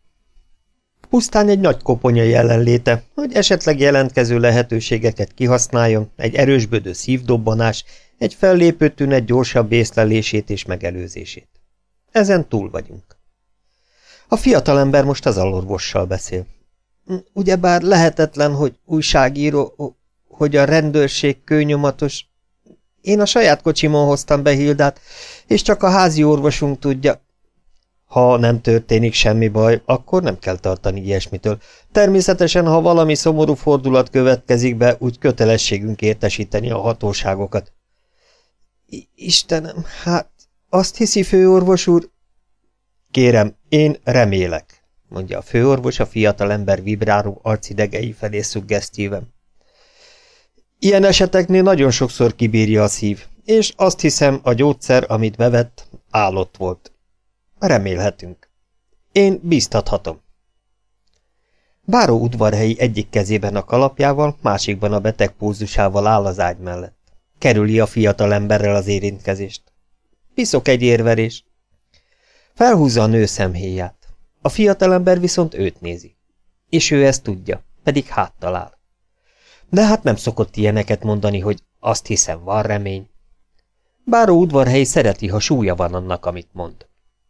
Pusztán egy nagy koponya jelenléte, hogy esetleg jelentkező lehetőségeket kihasználjon, egy erősbödő szívdobbanás, egy fellépő tünet gyorsabb észlelését és megelőzését. Ezen túl vagyunk. A fiatalember most az alorvossal beszél. Ugyebár lehetetlen, hogy újságíró, hogy a rendőrség kőnyomatos. Én a saját kocsimon hoztam be Hildát, és csak a házi orvosunk tudja. Ha nem történik semmi baj, akkor nem kell tartani ilyesmitől. Természetesen, ha valami szomorú fordulat következik be, úgy kötelességünk értesíteni a hatóságokat. Istenem, hát azt hiszi, főorvos úr? Kérem, én remélek, mondja a főorvos a fiatalember vibráló arcidegei felé szuggesztíven. Ilyen eseteknél nagyon sokszor kibírja a szív, és azt hiszem, a gyógyszer, amit bevett, állott volt. Remélhetünk. Én bíztathatom. Báró udvarhelyi egyik kezében a kalapjával, másikban a beteg pózusával áll az ágy mellett. Kerüli a fiatalemberrel az érintkezést. Piszok egy érverés. Felhúzza a nő szemhéját. A fiatalember viszont őt nézi. És ő ezt tudja, pedig háttal áll. De hát nem szokott ilyeneket mondani, hogy azt hiszem, van remény. Báró udvarhelyi szereti, ha súlya van annak, amit mond.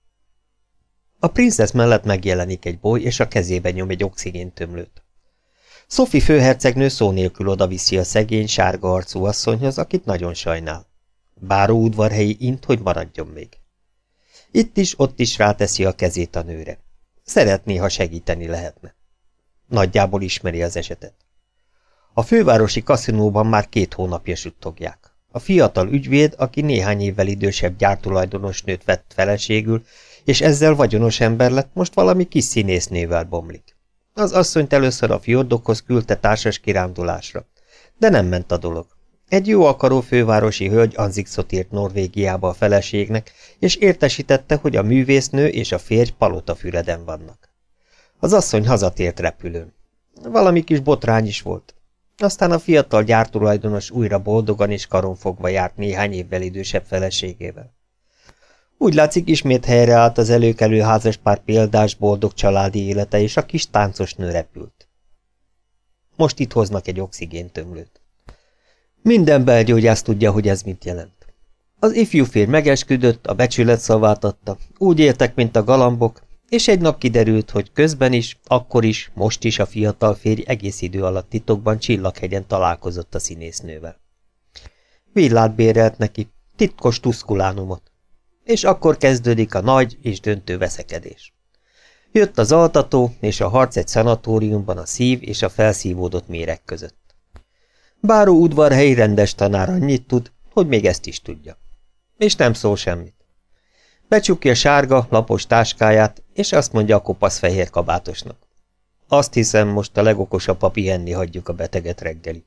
A princesz mellett megjelenik egy boly, és a kezébe nyom egy oxigéntömlőt. Sophie főhercegnő szó nélkül odaviszi a szegény, sárga arcú asszonyhoz, akit nagyon sajnál. Báró udvarhelyi int, hogy maradjon még. Itt is, ott is ráteszi a kezét a nőre. Szeretné, ha segíteni lehetne. Nagyjából ismeri az esetet. A fővárosi kaszinóban már két hónapja suttogják. A fiatal ügyvéd, aki néhány évvel idősebb gyártulajdonos nőt vett feleségül, és ezzel vagyonos ember lett, most valami kis színésznővel bomlik. Az asszonyt először a fjordokhoz küldte társas kirándulásra, de nem ment a dolog. Egy jó akaró fővárosi hölgy Anzigszot írt Norvégiába a feleségnek, és értesítette, hogy a művésznő és a férj Palotafüreden vannak. Az asszony hazatért repülőn. Valami kis botrány is volt. Aztán a fiatal gyártulajdonos újra boldogan és karonfogva járt néhány évvel idősebb feleségével. Úgy látszik, ismét helyreállt az előkelő házaspár példás boldog családi élete, és a kis táncos nő repült. Most itt hoznak egy oxigéntömlőt. Minden belgyógyász tudja, hogy ez mit jelent. Az ifjú férj megesküdött, a becsület szavát adta, úgy éltek, mint a galambok, és egy nap kiderült, hogy közben is, akkor is, most is a fiatal férj egész idő alatt titokban Csillaghegyen találkozott a színésznővel. Villát bérelt neki, titkos tuszkulánumot, és akkor kezdődik a nagy és döntő veszekedés. Jött az altató és a harc egy szanatóriumban a szív és a felszívódott méreg között. Báró udvarhelyi rendes tanár annyit tud, hogy még ezt is tudja. És nem szól semmit. Becsukja sárga, lapos táskáját, és azt mondja a kopasz fehér kabátosnak. Azt hiszem, most a legokosabb, ha pihenni hagyjuk a beteget reggelig.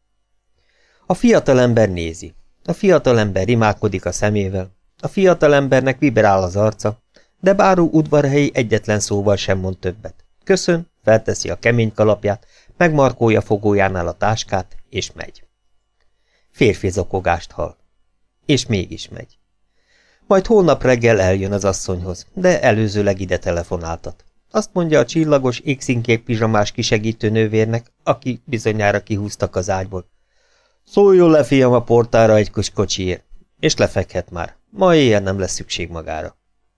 A fiatalember nézi. A fiatalember rimálkodik a szemével. A fiatalembernek vibrál az arca, de báró udvarhelyi egyetlen szóval sem mond többet. Köszön, felteszi a kemény kalapját, megmarkolja fogójánál a táskát, és megy. Férfi zokogást hall. És mégis megy. Majd holnap reggel eljön az asszonyhoz, de előzőleg ide telefonáltat. Azt mondja a csillagos, égszínkék pizsamás kisegítő nővérnek, aki bizonyára kihúztak az ágyból. Szóljon le, fiam, a portára egy kis kocsiért, és lefekhet már. Ma éjjel nem lesz szükség magára.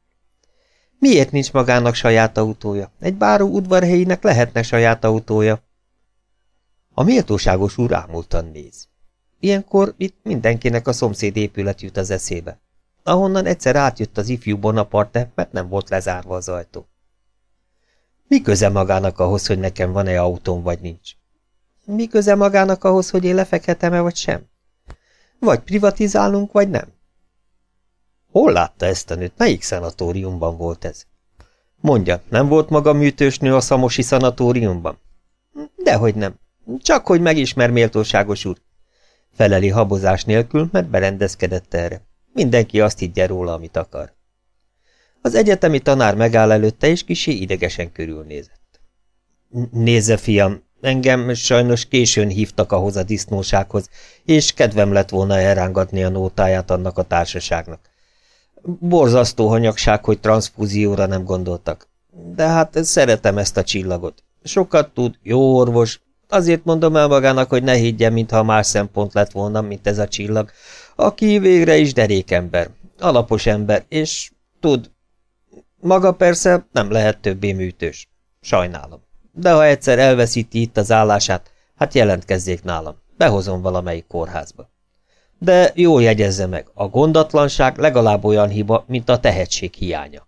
Miért nincs magának saját autója? Egy báró udvarhelyinek lehetne saját autója. A méltóságos úr ámultan néz. Ilyenkor itt mindenkinek a szomszéd épület jut az eszébe, ahonnan egyszer átjött az ifjú Bonaparte, mert nem volt lezárva az ajtó. Mi köze magának ahhoz, hogy nekem van-e autóm, vagy nincs? Mi köze magának ahhoz, hogy én lefekhetem-e, vagy sem? Vagy privatizálunk, vagy nem? Hol látta ezt a nőt? Melyik szanatóriumban volt ez? Mondja, nem volt maga műtősnő a szamosi szanatóriumban? Dehogy nem. Csak hogy megismer, méltóságos úr. Feleli habozás nélkül, mert berendezkedett erre. Mindenki azt higgye róla, amit akar. Az egyetemi tanár megáll előtte, és kissé idegesen körülnézett. Nézze, fiam, engem sajnos későn hívtak ahhoz a disznósághoz, és kedvem lett volna elrángatni a nótáját annak a társaságnak. Borzasztó hanyagság, hogy transzfúzióra nem gondoltak. De hát szeretem ezt a csillagot. Sokat tud, jó orvos. Azért mondom el magának, hogy ne higgyen, mintha más szempont lett volna, mint ez a csillag, aki végre is derékember, alapos ember, és tud. Maga persze nem lehet többé műtős. Sajnálom. De ha egyszer elveszíti itt az állását, hát jelentkezzék nálam. Behozom valamelyik kórházba. De jól jegyezze meg, a gondatlanság legalább olyan hiba, mint a tehetség hiánya.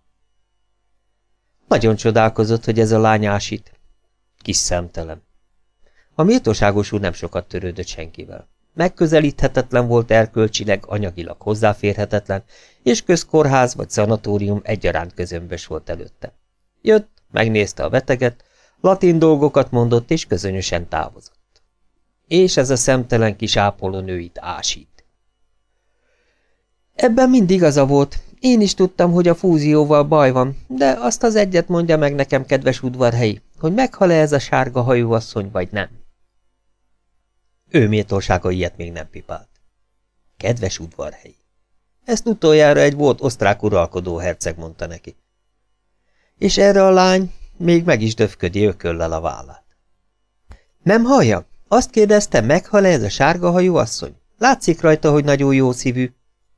Nagyon csodálkozott, hogy ez a lány ásít. Kis szemtelen. A méltóságos úr nem sokat törődött senkivel. Megközelíthetetlen volt erkölcsileg, anyagilag hozzáférhetetlen, és közkórház vagy szanatórium egyaránt közömbös volt előtte. Jött, megnézte a beteget, latin dolgokat mondott, és közönösen távozott. És ez a szemtelen kis ápolónő itt ásít. Ebben mind igaza volt. Én is tudtam, hogy a fúzióval baj van, de azt az egyet mondja meg nekem, kedves udvarhelyi, hogy meghal-e ez a sárga hajú asszony, vagy nem. Ő méltósága ilyet még nem pipált. Kedves udvarhelyi. Ezt utoljára egy volt osztrák uralkodó herceg mondta neki. És erre a lány még meg is döfködi ököllel a vállát. Nem hallja? Azt kérdezte, meghal-e ez a sárga hajú asszony? Látszik rajta, hogy nagyon jó szívű.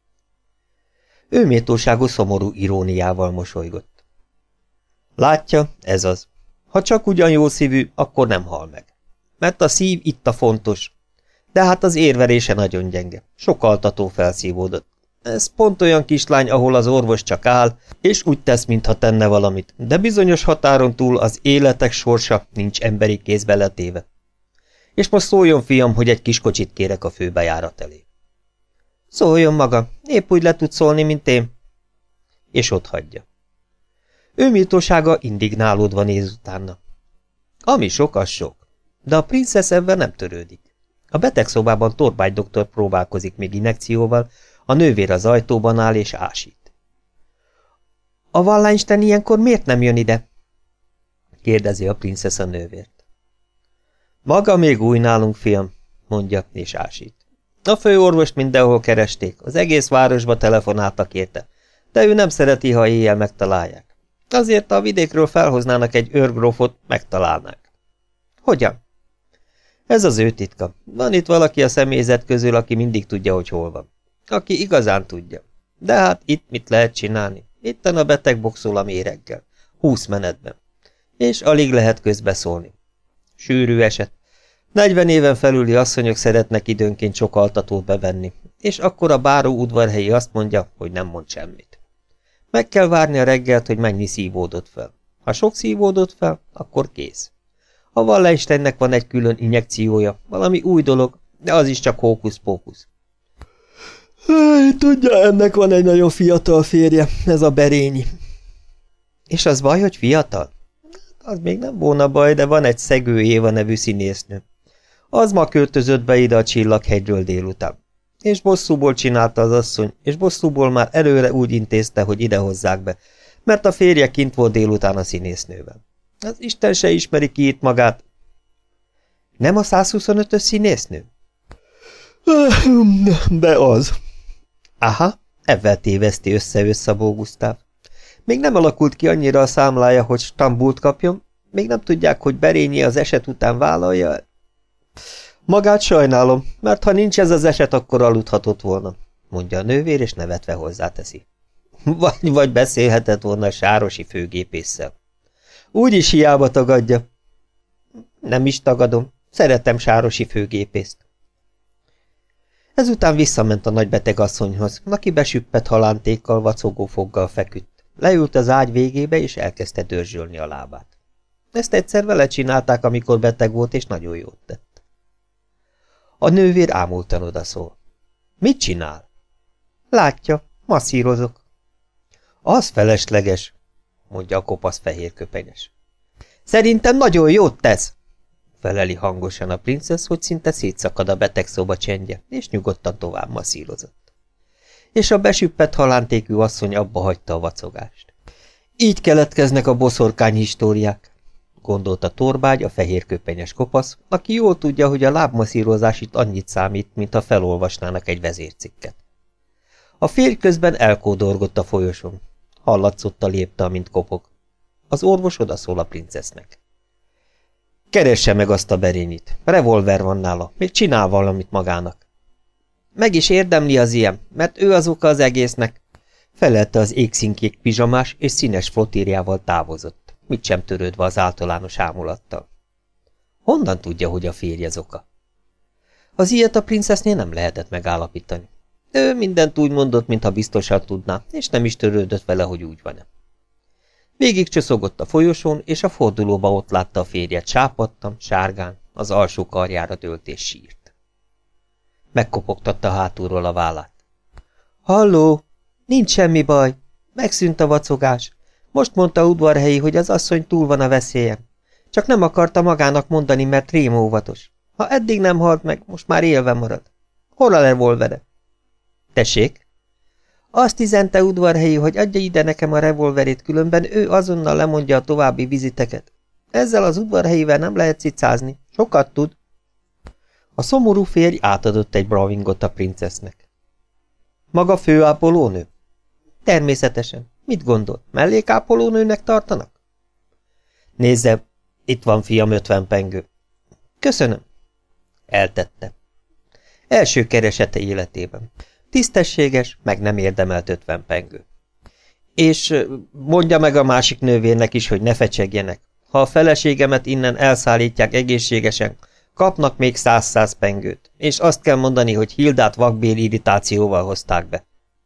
Ő méltóságú szomorú iróniával mosolygott. Látja, ez az. Ha csak ugyan jó szívű, akkor nem hal meg. Mert a szív itt a fontos. De hát az érvelése nagyon gyenge. Sok altató felszívódott. Ez pont olyan kislány, ahol az orvos csak áll, és úgy tesz, mintha tenne valamit, de bizonyos határon túl az életek sorsa nincs emberi kézbe letéve. És most szóljon, fiam, hogy egy kis kocsit kérek a főbejárat elé. Szóljon maga, épp úgy le tud szólni, mint én. És ott hagyja. Ő méltósága indignálódva néz utána. Ami sok, az sok. De a princesz ebben nem törődik. A betegszobában Torbágy doktor próbálkozik még injekcióval, a nővér az ajtóban áll és ásít. A Wallenstein ilyenkor miért nem jön ide? Kérdezi a princesz a nővért. Maga még új nálunk, fiam, mondja, és ásít. A főorvost mindenhol keresték, az egész városba telefonáltak érte, de ő nem szereti, ha éjjel megtalálják. Azért, ha a vidékről felhoznának egy őrgrófot, megtalálnák. Hogyan? Ez az ő titka. Van itt valaki a személyzet közül, aki mindig tudja, hogy hol van. Aki igazán tudja. De hát itt mit lehet csinálni? Itten a beteg boxol a méreggel. Húsz menetben. És alig lehet közbeszólni. Sűrű eset. Negyven éven felüli asszonyok szeretnek időnként sok altatót bevenni, és akkor a báró udvarhelyi azt mondja, hogy nem mond semmit. Meg kell várni a reggelt, hogy mennyi szívódott fel. Ha sok szívódott fel, akkor kész. A Wallensteinnek van egy külön injekciója, valami új dolog, de az is csak hókusz-pókusz. Tudja, ennek van egy nagyon fiatal férje, ez a Berényi. És az baj, hogy fiatal? Az még nem volna baj, de van egy Szegő Éva nevű színésznő. Az ma költözött be ide a Csillaghegyről délután. És bosszúból csinálta az asszony, és bosszúból már előre úgy intézte, hogy ide hozzák be, mert a férje kint volt délután a színésznővel. Az Isten se ismeri ki itt magát. Nem a százhuszonötös színésznő? De az. Aha, ebben téveszti össze Ősszabó Gusztáv. Még nem alakult ki annyira a számlája, hogy stambult kapjon, még nem tudják, hogy Berényi az eset után vállalja. Magát sajnálom, mert ha nincs ez az eset, akkor aludhatott volna, mondja a nővér, és nevetve hozzáteszi. Vagy, vagy beszélhetett volna a sárosi főgépésszel. Úgyis hiába tagadja. Nem is tagadom, szeretem sárosi főgépészt. Ezután visszament a nagybeteg asszonyhoz, aki besüppett halántékkal, vacogó foggal feküdt. Leült az ágy végébe, és elkezdte dörzsölni a lábát. Ezt egyszer vele csinálták, amikor beteg volt, és nagyon jót tett. A nővér ámultan odaszól. Mit csinál? Látja, masszírozok. Az felesleges, mondja a kopasz fehér köpenyes. Szerintem nagyon jót tesz, feleli hangosan a princesz, hogy szinte szétszakad a betegszoba csendje, és nyugodtan tovább masszírozott. És a besüppett halántékű asszony abba hagyta a vacogást. Így keletkeznek a boszorkány históriák, gondolta Torbágy, a fehér köpenyes kopasz, aki jól tudja, hogy a lábmasszírozás itt annyit számít, mint ha felolvasnának egy vezércikket. A férj közben elkódorgott a folyosón. Hallatszott a lépte, amint kopog. Az orvos odaszól a princesznek. Keresse meg azt a Berényit. Revolver van nála, még csinál valamit magának. Meg is érdemli az ilyen, mert ő az oka az egésznek, felelte az égszínkék pizsamás és színes flotírjával távozott, mit sem törődve az általános ámulattal. Honnan tudja, hogy a férj az oka? Az ilyet a princesznél nem lehetett megállapítani. Ő mindent úgy mondott, mintha biztosan tudná, és nem is törődött vele, hogy úgy van-e. Végig csoszogott a folyosón, és a fordulóba ott látta a férjet sápadtan, sárgán, az alsó karjára dőlt és sírt. Megkopogtatta hátulról a vállát. Halló, nincs semmi baj, megszűnt a vacogás. Most mondta udvarhelyi, hogy az asszony túl van a veszélyen. Csak nem akarta magának mondani, mert rémóvatos. Ha eddig nem halt meg, most már élve marad. Hol a revolvere? Tessék? Azt üzente udvarhelyi, hogy adja ide nekem a revolverét, különben ő azonnal lemondja a további viziteket. Ezzel az udvarhelyivel nem lehet cicázni. Sokat tud. A szomorú férj átadott egy bravingot a princesznek. Maga főápolónő? Természetesen. Mit gondol? Mellékápolónőnek tartanak? Nézze, itt van, fiam, ötven pengő. Köszönöm. Eltette. Első keresete életében. Tisztességes, meg nem érdemelt ötven pengő. És mondja meg a másik nővérnek is, hogy ne fecsegjenek. Ha a feleségemet innen elszállítják egészségesen, kapnak még száz-száz pengőt, és azt kell mondani, hogy Hildát vakbéli irritációval hozták be.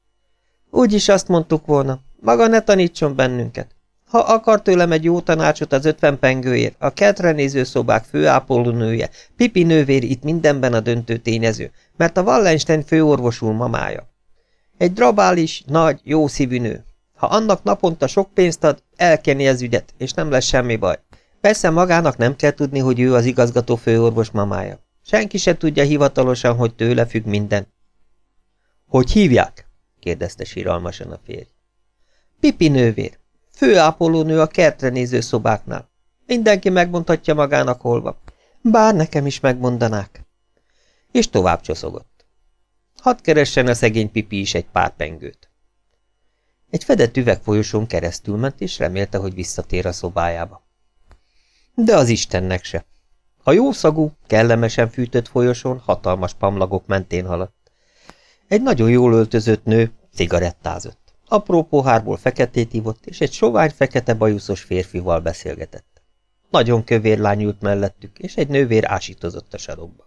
Úgyis azt mondtuk volna, maga ne tanítson bennünket. Ha akar tőlem egy jó tanácsot az ötven pengőért, a kertre néző szobák főápolónője, Pipi nővér itt mindenben a döntő tényező, mert a Wallenstein főorvosul mamája. Egy drabális, nagy, jó szívű nő. Ha annak naponta sok pénzt ad, elkeni az ügyet, és nem lesz semmi baj. Persze magának nem kell tudni, hogy ő az igazgató főorvos mamája. Senki se tudja hivatalosan, hogy tőle függ minden. Hogy hívják? kérdezte siralmasan a férj. Pipi nővér. Főápolónő a kertre néző szobáknál. Mindenki megmondhatja magának, hol van. Bár nekem is megmondanák. És tovább csoszogott. Hadd keressen a szegény Pipi is egy pár pengőt. Egy fedett üvegfolyosón keresztül ment, és remélte, hogy visszatér a szobájába. De az Istennek se. A jószagú, kellemesen fűtött folyosón hatalmas pamlagok mentén haladt. Egy nagyon jól öltözött nő cigarettázott. Apró pohárból feketét ivott, és egy sovány fekete bajuszos férfival beszélgetett. Nagyon kövér lány ült mellettük, és egy nővér ásítozott a sarokba.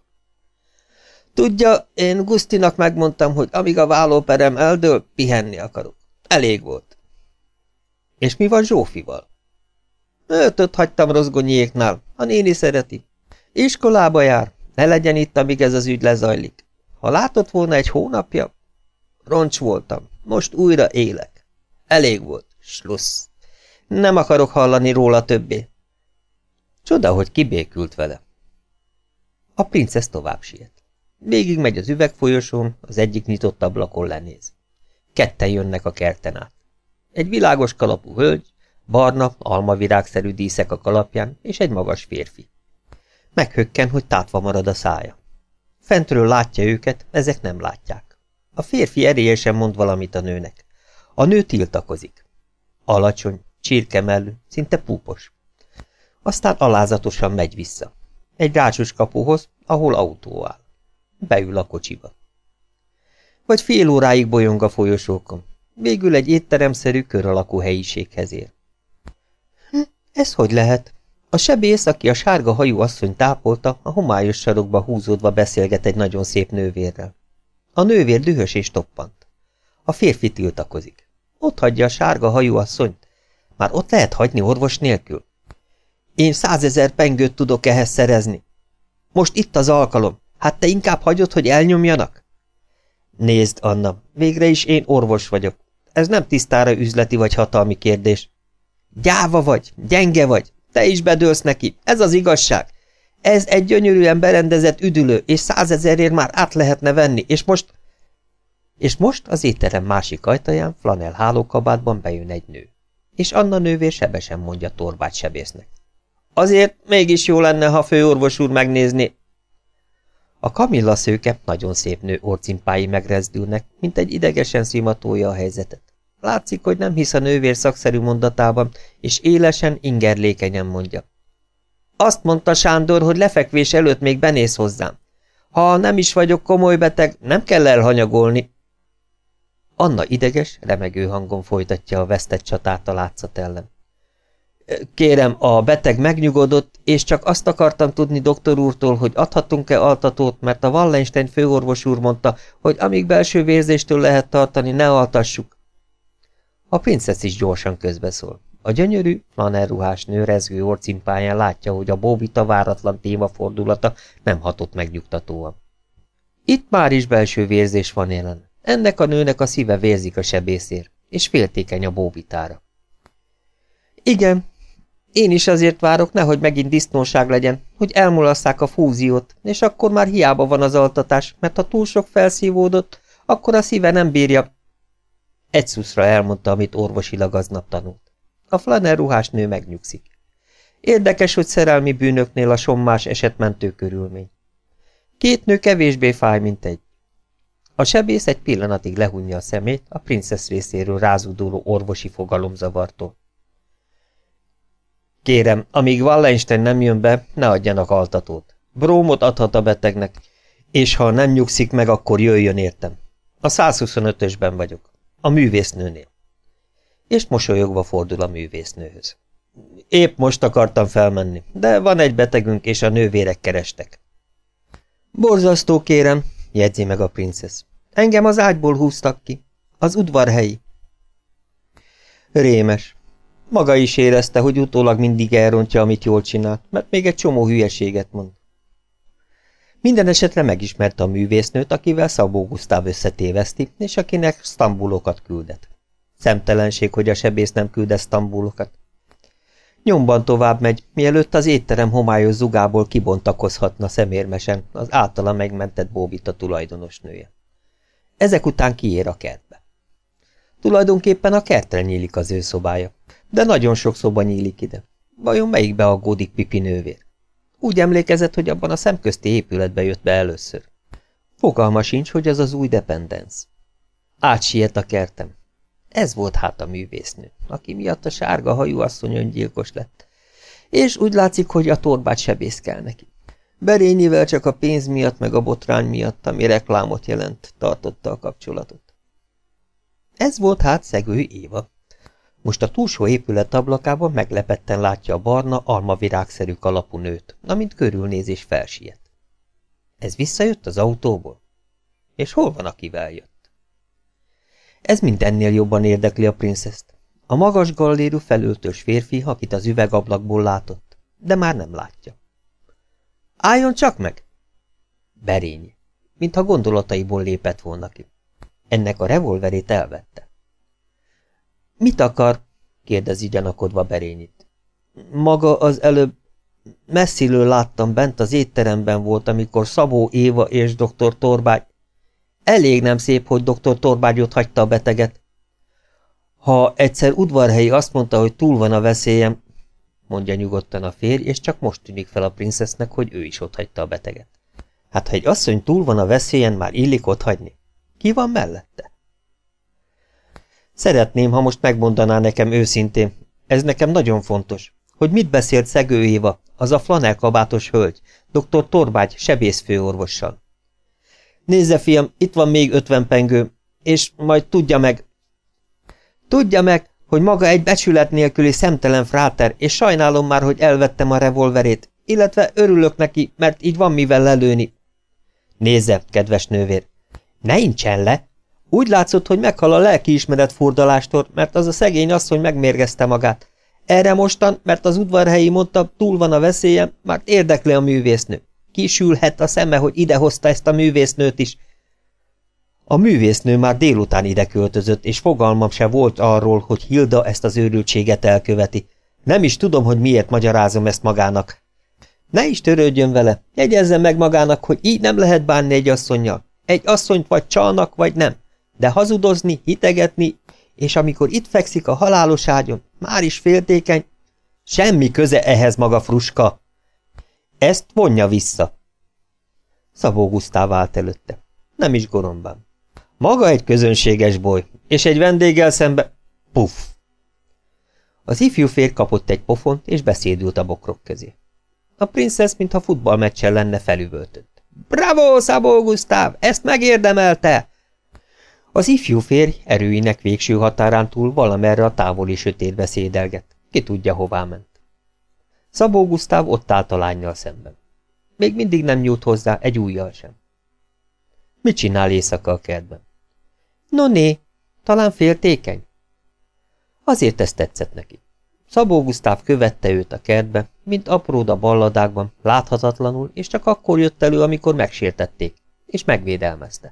Tudja, én Gusztinak megmondtam, hogy amíg a vállóperem eldől, pihenni akarok. Elég volt. És mi van Zsófival? Őt ott hagytam rozgonyiéknál, a néni szereti. Iskolába jár, ne legyen itt, amíg ez az ügy lezajlik. Ha látott volna egy hónapja, roncs voltam, most újra élek. Elég volt, slussz. Nem akarok hallani róla többé. Csoda, hogy kibékült vele. A princesz tovább siet. Végig megy az üvegfolyosón, az egyik nyitott ablakon lenéz. Ketten jönnek a kerten át. Egy világos kalapú hölgy, barna, almavirágszerű díszek a kalapján, és egy magas férfi. Meghökken, hogy tátva marad a szája. Fentről látja őket, ezek nem látják. A férfi erélyesen mond valamit a nőnek. A nő tiltakozik. Alacsony, csirkemellű, szinte púpos. Aztán alázatosan megy vissza. Egy rácsos kapuhoz, ahol autó áll. Beül a kocsiba. Vagy fél óráig bolyong a folyosókon. Végül egy étteremszerű kör alakú helyiséghez ér. Hm, ez hogy lehet? A sebész, aki a sárga hajú asszony tápolta, a homályos sarokba húzódva beszélget egy nagyon szép nővérrel. A nővér dühös és toppant. A férfi tiltakozik. Ott hagyja a sárga hajú asszonyt. Már ott lehet hagyni orvos nélkül. Én százezer pengőt tudok ehhez szerezni. Most itt az alkalom. Hát te inkább hagyod, hogy elnyomjanak? Nézd, Anna, végre is én orvos vagyok. Ez nem tisztára üzleti vagy hatalmi kérdés. Gyáva vagy, gyenge vagy, te is bedőlsz neki, ez az igazság. Ez egy gyönyörűen berendezett üdülő, és százezerért már át lehetne venni, és most... És most az étterem másik ajtaján flanell hálókabátban bejön egy nő. És Anna nővér sebesen mondja Torbát sebésznek. Azért mégis jó lenne, ha főorvos úr megnézné. A Kamilla szőke, nagyon szép nő orcimpái megrezdülnek, mint egy idegesen szimatolja a helyzetet. Látszik, hogy nem hisz a nővér szakszerű mondatában, és élesen, ingerlékenyen mondja. Azt mondta Sándor, hogy lefekvés előtt még benéz hozzám. Ha nem is vagyok komoly beteg, nem kell elhanyagolni. Anna ideges, remegő hangon folytatja a vesztett csatát a látszat ellen. Kérem, a beteg megnyugodott, és csak azt akartam tudni doktor úrtól, hogy adhatunk-e altatót, mert a Wallenstein főorvos úr mondta, hogy amíg belső vérzéstől lehet tartani, ne altassuk. A princesz is gyorsan közbeszól. A gyönyörű, flanellruhás nő rezgő orcimpáján látja, hogy a bóbita váratlan témafordulata nem hatott megnyugtatóan. Itt már is belső vérzés van jelen. Ennek a nőnek a szíve vérzik a sebészért, és féltékeny a bóbitára. Igen, én is azért várok, nehogy megint disznóság legyen, hogy elmulasszák a fúziót, és akkor már hiába van az altatás, mert ha túl sok felszívódott, akkor a szíve nem bírja. Egy szuszra elmondta, amit orvosilag aznap tanult. A flanellruhás nő megnyugszik. Érdekes, hogy szerelmi bűnöknél a sommás esetmentő körülmény. Két nő kevésbé fáj, mint egy. A sebész egy pillanatig lehunja a szemét a princesz részéről rázuduló orvosi fogalomzavartól. Kérem, amíg Wallenstein nem jön be, ne adjanak altatót. Brómot adhat a betegnek, és ha nem nyugszik meg, akkor jöjjön értem. A százhuszonötösben vagyok, a művésznőnél. És mosolyogva fordul a művésznőhöz. Épp most akartam felmenni, de van egy betegünk, és a nővérek kerestek. Borzasztó, kérem, jegyzi meg a princesz. Engem az ágyból húztak ki. Az udvarhelyi. Rémes. Maga is érezte, hogy utólag mindig elrontja, amit jól csinált, mert még egy csomó hülyeséget mond. Minden esetre megismerte a művésznőt, akivel Szabó Gusztáv összetéveszti, és akinek sztambulokat küldet. Szemtelenség, hogy a sebész nem külde sztambulokat. Nyomban tovább megy, mielőtt az étterem homályos zugából kibontakozhatna szemérmesen az általa megmentett bóbita tulajdonosnője. Ezek után kiér a kertbe. Tulajdonképpen a kertre nyílik az ő szobája, de nagyon sok szoba nyílik ide. Vajon melyikbe aggódik Pipi nővér? Úgy emlékezett, hogy abban a szemközti épületbe jött be először. Fogalma sincs, hogy az az új Dependence. Átsiet a kertem. Ez volt hát a művésznő, aki miatt a sárga hajú asszony öngyilkos lett. És úgy látszik, hogy a torbát sebészkel neki. Berényivel csak a pénz miatt meg a botrány miatt, ami reklámot jelent, tartotta a kapcsolatot. Ez volt hát Szegő Éva. Most a túlsó épület ablakában meglepetten látja a barna, almavirágszerű kalapú nőt, amint körülnéz és felsiet. Ez visszajött az autóból? És hol van, akivel jött? Ez mindennél jobban érdekli a princeszt. A magas gallérű felöltös férfi, akit az üvegablakból látott, de már nem látja. Álljon csak meg! Berényi, mintha gondolataiból lépett volna ki. Ennek a revolverét elvette. Mit akar? Kérdezi gyanakodva Berényit. Maga az előbb messziről láttam, bent az étteremben volt, amikor Szabó Éva és doktor Torbágy. Elég nem szép, hogy doktor Torbágy ott hagyta a beteget. Ha egyszer udvarhelyi azt mondta, hogy túl van a veszélyem, mondja nyugodtan a férj, és csak most tűnik fel a princesznek, hogy ő is ott hagyta a beteget. Hát ha egy asszony túl van a veszélyen, már illik ott hagyni. Ki van mellette? Szeretném, ha most megmondaná nekem őszintén, ez nekem nagyon fontos, hogy mit beszélt Szegő Éva, az a flanelkabátos hölgy, doktor Torbágy sebészfőorvossal. Nézze, fiam, itt van még ötven pengő, és majd tudja meg... Tudja meg, hogy maga egy becsület nélküli szemtelen fráter, és sajnálom már, hogy elvettem a revolverét, illetve örülök neki, mert így van mivel lelőni. Nézze, kedves nővér, ne incsen le! Úgy látszott, hogy meghal a lelkiismeret furdalástól, mert az a szegény asszony megmérgezte magát. Erre mostan, mert az udvarhelyi mondta, túl van a veszélyem, már érdekli a művésznő. Kisülhet a szeme, hogy idehozta ezt a művésznőt is. A művésznő már délután ide költözött, és fogalmam se volt arról, hogy Hilda ezt az őrültséget elköveti. Nem is tudom, hogy miért magyarázom ezt magának. Ne is törődjön vele, jegyezze meg magának, hogy így nem lehet bánni egy asszonnyal. Egy asszonyt vagy csalnak, vagy nem. De hazudozni, hitegetni, és amikor itt fekszik a halálos ágyon, már is féltékeny, semmi köze ehhez, maga fruska. Ezt vonja vissza. Szabó Gusztáv állt előtte. Nem is gorombán. Maga egy közönséges boly, és egy vendéggel szembe... Puff! Az ifjú férj kapott egy pofont, és beszédült a bokrok közé. A princesz, mintha futballmeccsen lenne, felüvöltött. Bravo, Szabó Gusztáv! Ezt megérdemelte! Az ifjú férj erőinek végső határán túl valamerre a távoli sötétbe szédelgett. Ki tudja, hová ment. Szabó Gusztáv ott állt a lánnyal szemben. Még mindig nem nyújt hozzá egy ujjal sem. Mit csinál éjszaka a kertben? No né, talán féltékeny. Azért ez tetszett neki. Szabó Gusztáv követte őt a kertbe, mint apród a balladákban, láthatatlanul, és csak akkor jött elő, amikor megsértették, és megvédelmezte.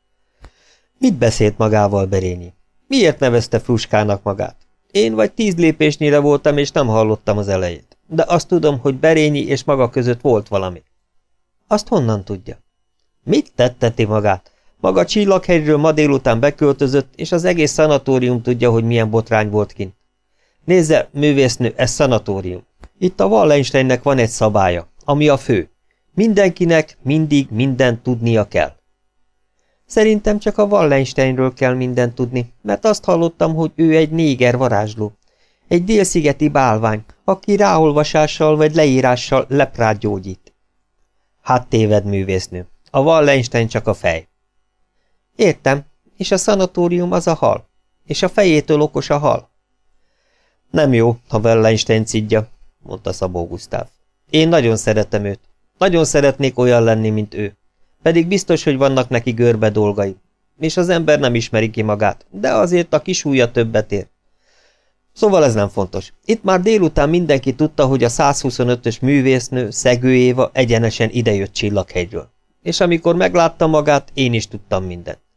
Mit beszélt magával Berényi? Miért nevezte fruskának magát? Én vagy tíz lépésnyire voltam, és nem hallottam az elejét. De azt tudom, hogy Berényi és maga között volt valami. Azt honnan tudja? Mit tetteti magát? Maga Csillaghegyről ma délután beköltözött, és az egész szanatórium tudja, hogy milyen botrány volt kint. Nézze, művésznő, ez szanatórium. Itt a Wallensteinnek van egy szabálya, ami a fő. Mindenkinek mindig mindent tudnia kell. Szerintem csak a Wallensteinről kell mindent tudni, mert azt hallottam, hogy ő egy néger varázsló. Egy délszigeti bálvány, aki ráolvasással vagy leírással leprát gyógyít. Hát téved, művésznő. A Wallenstein csak a fej. Értem, és a szanatórium az a hal, és a fejétől okos a hal. Nem jó, ha Wallenstein cidja, mondta Szabó Gusztáv. Én nagyon szeretem őt. Nagyon szeretnék olyan lenni, mint ő. Pedig biztos, hogy vannak neki görbe dolgai. És az ember nem ismeri ki magát, de azért a kis ujja többet ér. Szóval ez nem fontos. Itt már délután mindenki tudta, hogy a százhuszonötös művésznő, Szegő Éva egyenesen idejött Csillaghegyről. És amikor meglátta magát, én is tudtam mindent.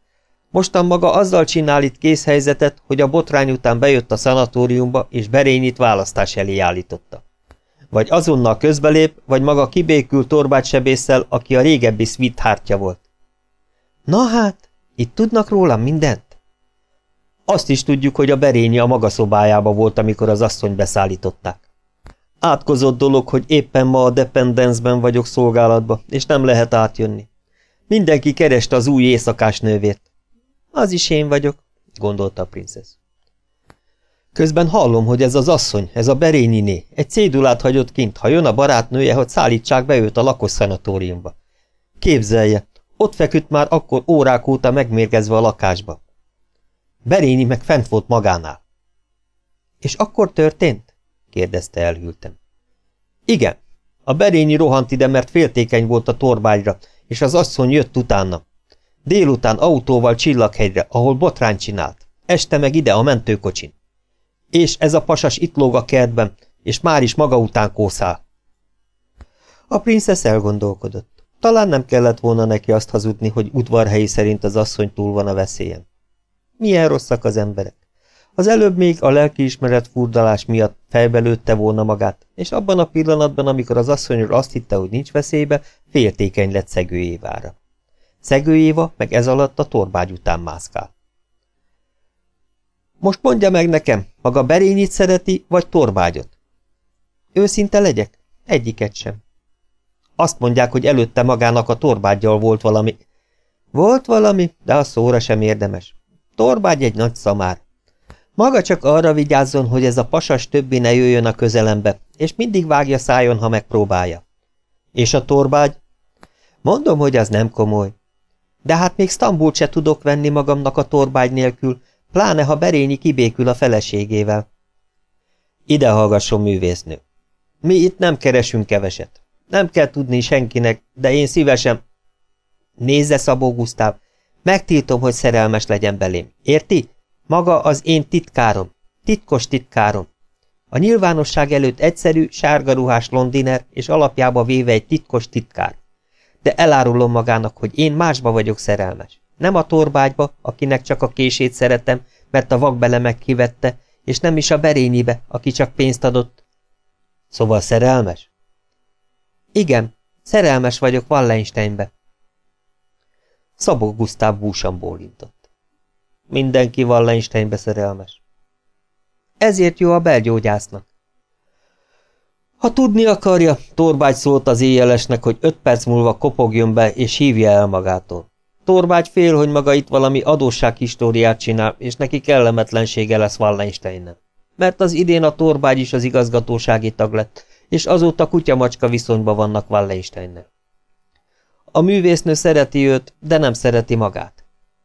Mostan maga azzal csinál itt készhelyzetet, hogy a botrány után bejött a szanatóriumba, és Berényit választás elé állította. Vagy azonnal közbelép, vagy maga kibékül Torbágy sebésszel, aki a régebbi Sweetheartja volt. Na hát, itt tudnak rólam mindent? Azt is tudjuk, hogy a Berényi a maga szobájába volt, amikor az asszony beszállították. Átkozott dolog, hogy éppen ma a Dependence-ben vagyok szolgálatba, és nem lehet átjönni. Mindenki kereste az új éjszakás nővért. Az is én vagyok, gondolta a princesz. Közben hallom, hogy ez az asszony, ez a Berényiné, egy cédulát hagyott kint, ha jön a barátnője, hogy szállítsák be őt a lakos szanatóriumba. Képzelje, ott feküdt már akkor órák óta megmérgezve a lakásba. Berényi meg fent volt magánál. És akkor történt? kérdezte elhűlten. Igen, a Berényi rohant ide, mert féltékeny volt a Torbágyra, és az asszony jött utána. Délután autóval Csillaghegyre, ahol botrányt csinált, este meg ide a mentőkocsin. És ez a pasas itt lóg a kertben, és már is maga után kószál. A princesz elgondolkodott. Talán nem kellett volna neki azt hazudni, hogy udvarhelyi szerint az asszony túl van a veszélyen. Milyen rosszak az emberek. Az előbb még a lelkiismeret furdalás miatt fejbe lőtte volna magát, és abban a pillanatban, amikor az asszonyról azt hitte, hogy nincs veszélybe, féltékeny lett Szegő Évára. Szegő Éva meg ez alatt a Torbágy után mászkál. Most mondja meg nekem, maga Berényit szereti, vagy Torbágyot? Őszinte legyek? Egyiket sem. Azt mondják, hogy előtte magának a Torbággyal volt valami. Volt valami, de a szóra sem érdemes. Torbágy egy nagy szamár. Maga csak arra vigyázzon, hogy ez a pasas többi ne jöjjön a közelembe, és mindig vágja szájon, ha megpróbálja. És a Torbágy? Mondom, hogy az nem komoly. De hát még Sztambult se tudok venni magamnak a Torbágy nélkül, pláne ha Berényi kibékül a feleségével. Ide hallgasson, művésznő. Mi itt nem keresünk keveset. Nem kell tudni senkinek, de én szívesen... Nézze, Szabó Gusztáv, megtiltom, hogy szerelmes legyen belém. Érti? Maga az én titkárom. Titkos titkárom. A nyilvánosság előtt egyszerű, sárgaruhás londiner, és alapjába véve egy titkos titkár. De elárulom magának, hogy én másba vagyok szerelmes. Nem a Torbágyba, akinek csak a kését szeretem, mert a vakbele megkivette, és nem is a Berényibe, aki csak pénzt adott. Szóval szerelmes? Igen, szerelmes vagyok Wallensteinbe. Szabó Gusztáv búsan bólintott. Mindenki Wallensteinbe szerelmes. Ezért jó a belgyógyásznak. Ha tudni akarja, Torbágy szólt az éjjelesnek, hogy öt perc múlva kopogjon be, és hívja el magától. Torbágy fél, hogy maga itt valami adóssághistóriát csinál, és neki kellemetlensége lesz Wallensteinnel. Mert az idén a Torbágy is az igazgatósági tag lett, és azóta kutya-macska viszonyban vannak Wallensteinnel. A művésznő szereti őt, de nem szereti magát.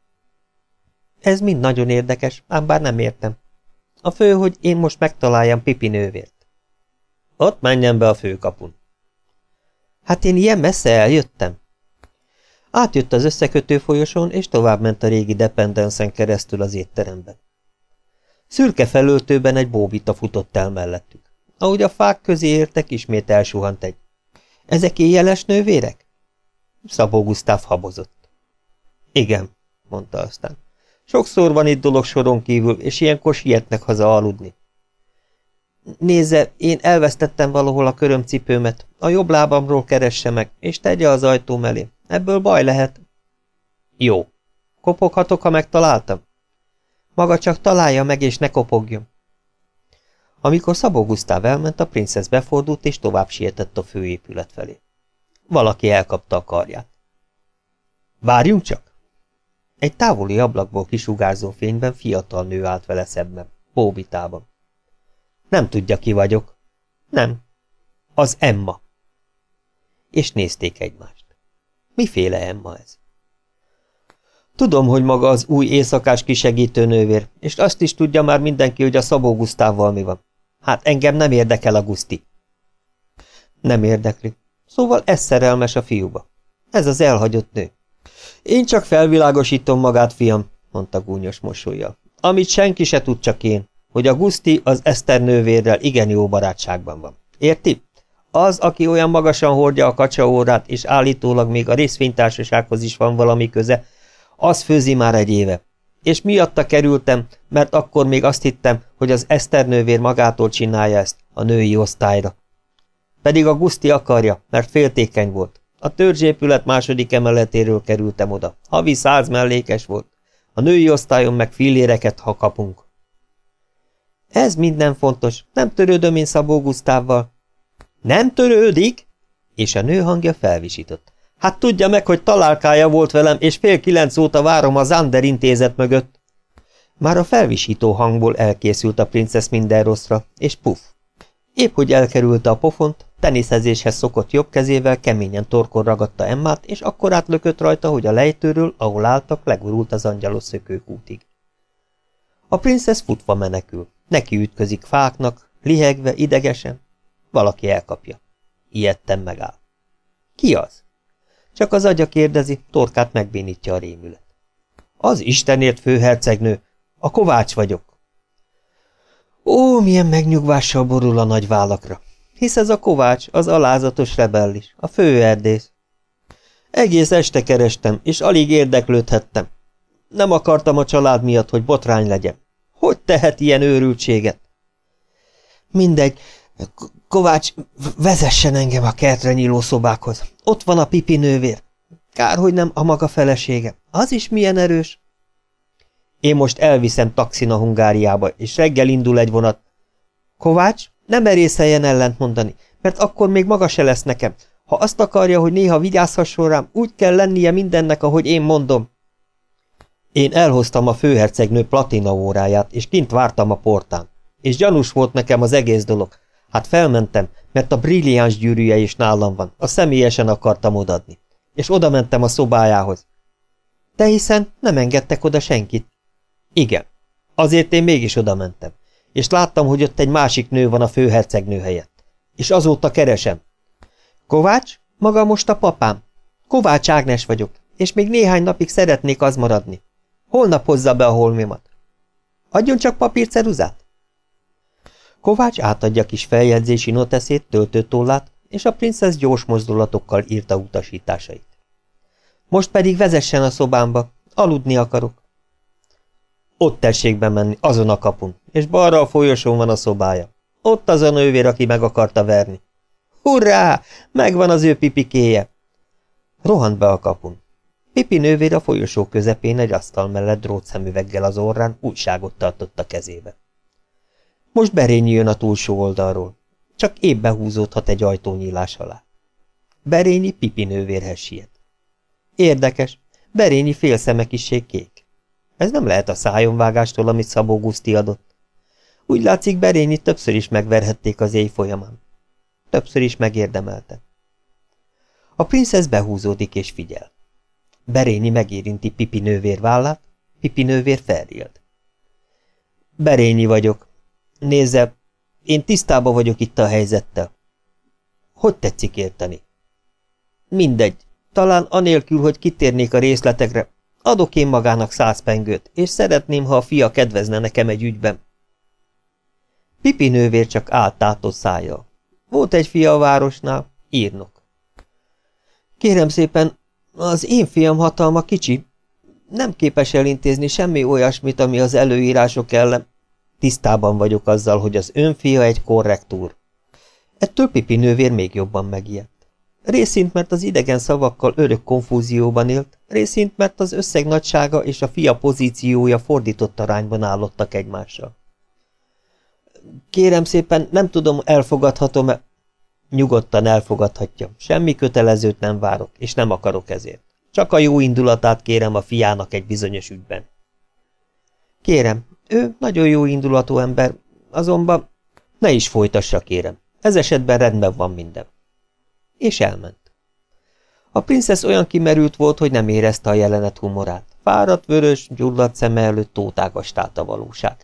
Ez mind nagyon érdekes, ám bár nem értem. A fő, hogy én most megtaláljam Pipi nővért. Ott menjen be a főkapun. Hát én ilyen messze eljöttem. Átjött az összekötő folyosón, és továbbment a régi Dependence-en keresztül az étteremben. Szürke felöltőben egy bóbita futott el mellettük. Ahogy a fák közé értek, ismét elsuhant egy. Ezek éjjeles nővérek? Szabó Gusztáv habozott. Igen, mondta aztán. Sokszor van itt dolog soron kívül, és ilyenkor sietnek haza aludni. Nézze, én elvesztettem valahol a körömcipőmet, a jobb lábamról keresse meg, és tegye az ajtóm elé. Ebből baj lehet. Jó. Kopoghatok, ha megtaláltam? Maga csak találja meg, és ne kopogjon. Amikor Szabó Gusztáv elment, a princesz befordult, és tovább sietett a főépület felé. Valaki elkapta a karját. Várjunk csak! Egy távoli ablakból kisugárzó fényben fiatal nő állt vele szemben, bóbitában. Nem tudja, ki vagyok. Nem. Az Emma. És nézték egymást. Miféle Emma ez? Tudom, hogy maga az új éjszakás kisegítő nővér, és azt is tudja már mindenki, hogy a Szabó Gusztávval mi van. Hát engem nem érdekel a Guszti. Nem érdekli. Szóval ez szerelmes a fiúba. Ez az elhagyott nő. Én csak felvilágosítom magát, fiam, mondta gúnyos mosollyal. Amit senki se tud, csak én, hogy a Guszti az Eszter nővérrel igen jó barátságban van. Érti? Az, aki olyan magasan hordja a kacsaórát, és állítólag még a részvénytársasághoz is van valami köze, Az főzi már egy éve. És miatta kerültem, mert akkor még azt hittem, hogy az Eszter nővér magától csinálja ezt a női osztályra. Pedig a Guszti akarja, mert féltékeny volt. A törzsépület második emeletéről kerültem oda. Havi száz mellékes volt. A női osztályon meg filléreket, ha kapunk. Ez minden fontos. Nem törődöm én Szabó Gusztávval. Nem törődik? És a nő hangja felvisított. Hát tudja meg, hogy találkája volt velem, és fél kilenc óta várom az Zander intézet mögött. Már a felvisító hangból elkészült a princesz minden rosszra, és puff. Épp hogy elkerülte a pofont, teniszezéshez szokott jobb kezével keményen torkon ragadta Emmát, és akkor átlökött rajta, hogy a lejtőről, ahol álltak, legurult az angyalos szökőkútig. A princesz futva menekül. Neki ütközik fáknak, lihegve, idegesen. Valaki elkapja. Ijedten megáll. Ki az? Csak az agya kérdezi, torkát megbénítja a rémület. Az Istenért, főhercegnő, a Kovács vagyok. Ó, milyen megnyugvással borul a nagy vállakra, hisz ez a Kovács, az alázatos rebellis, a főerdész. Egész este kerestem, és alig érdeklődhettem. Nem akartam a család miatt, hogy botrány legyen. Hogy tehet ilyen őrültséget? Mindegy, Kovács, vezessen engem a kertre nyíló szobákhoz. Ott van a Pipi nővér. Kár, hogy nem a maga felesége. Az is milyen erős. Én most elviszem taxin a Hungáriába, és reggel indul egy vonat. Kovács, nem merészeljen ellent mondani, mert akkor még maga se lesz nekem. Ha azt akarja, hogy néha vigyázhasson rám, úgy kell lennie mindennek, ahogy én mondom. Én elhoztam a főhercegnő platina óráját, és kint vártam a portán. És gyanús volt nekem az egész dolog. Hát felmentem, mert a brilliáns gyűrűje is nálam van, a személyesen akartam odadni. És oda mentem a szobájához. De hiszen nem engedtek oda senkit. Igen, azért én mégis oda mentem, és láttam, hogy ott egy másik nő van a főhercegnő helyett. És azóta keresem. Kovács, maga most a papám. Kovács Ágnes vagyok, és még néhány napig szeretnék az maradni. Holnap hozza be a holmimat. Adjon csak papírceruzát. Kovács átadja kis feljegyzési noteszét, töltőtollát, és a princesz gyors mozdulatokkal írta utasításait. Most pedig vezessen a szobámba, aludni akarok. Ott tessék bemenni, azon a kapun, és balra a folyosón van a szobája. Ott az a nővér, aki meg akarta verni. Hurrá! Megvan az ő pipikéje! Rohant be a kapun. Pipi nővér a folyosó közepén egy asztal mellett drótszemüveggel az orrán újságot tartott a kezébe. Most Berényi jön a túlsó oldalról. Csak épp behúzódhat egy ajtónyílás alá. Berényi Pipi nővérhez siet. Érdekes, Berényi félszeme kissé kék. Ez nem lehet a szájonvágástól, amit Szabó Guszti adott. Úgy látszik, Berényit többször is megverhették az éj folyamán. Többször is megérdemelte. A princesz behúzódik és figyel. Berényi megérinti Pipi nővér vállát, Pipi nővér felriad. Berényi vagyok. Nézze, én tisztában vagyok itt a helyzettel. Hogy tetszik érteni? Mindegy, talán anélkül, hogy kitérnék a részletekre, adok én magának száz pengőt, és szeretném, ha a fia kedvezne nekem egy ügyben. Pipi nővér csak állt tátott szájjal. Volt egy fia a városnál, írnok. Kérem szépen, az én fiam hatalma kicsi, nem képes elintézni semmi olyasmit, ami az előírások ellen. Tisztában vagyok azzal, hogy az ön fia egy korrektúr. Ettől Pipi nővér még jobban megijedt. Részint, mert az idegen szavakkal örök konfúzióban élt, részint, mert az összeg nagysága és a fia pozíciója fordított arányban állottak egymással. Kérem szépen, nem tudom, elfogadhatom-e? Nyugodtan elfogadhatja. Semmi kötelezőt nem várok, és nem akarok ezért. Csak a jó indulatát kérem a fiának egy bizonyos ügyben. Kérem, ő nagyon jó indulatú ember, azonban ne is folytassa, kérem. Ez esetben rendben van minden. És elment. A princesz olyan kimerült volt, hogy nem érezte a jelenet humorát. Fáradt, vörös, gyulladt szeme előtt tótágastált a valóság.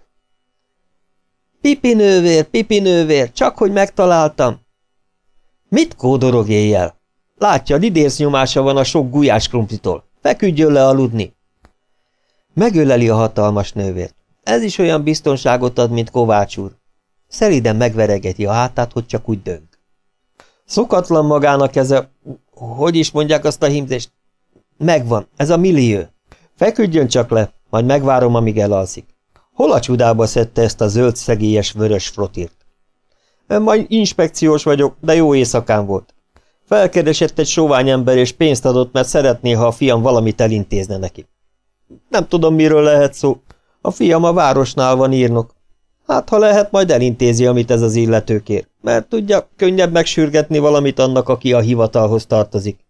Pipi nővér, Pipi nővér, csak hogy megtaláltam! Mit kódorog éjjel? Látja, lidérc nyomása van a sok gulyás krumplitól. Feküdjön le aludni! Megöleli a hatalmas nővért. Ez is olyan biztonságot ad, mint Kovács úr. Szeliden megveregeti a hátát, hogy csak úgy döng. Szokatlan magának ez a... Hogy is mondják azt a hímzést? Megvan, ez a millió. Feküdjön csak le, majd megvárom, amíg elalszik. Hol a csudába szedte ezt a zöld szegélyes vörös frotírt? Majd inspekciós vagyok, de jó éjszakán volt. Felkeresett egy sovány ember, és pénzt adott, mert szeretné, ha a fiam valamit elintézne neki. Nem tudom, miről lehet szó. A fiam a városnál van írnok. Hát, ha lehet, majd elintézi, amit ez az illető kér. Mert tudja, könnyebb megsürgetni valamit annak, aki a hivatalhoz tartozik.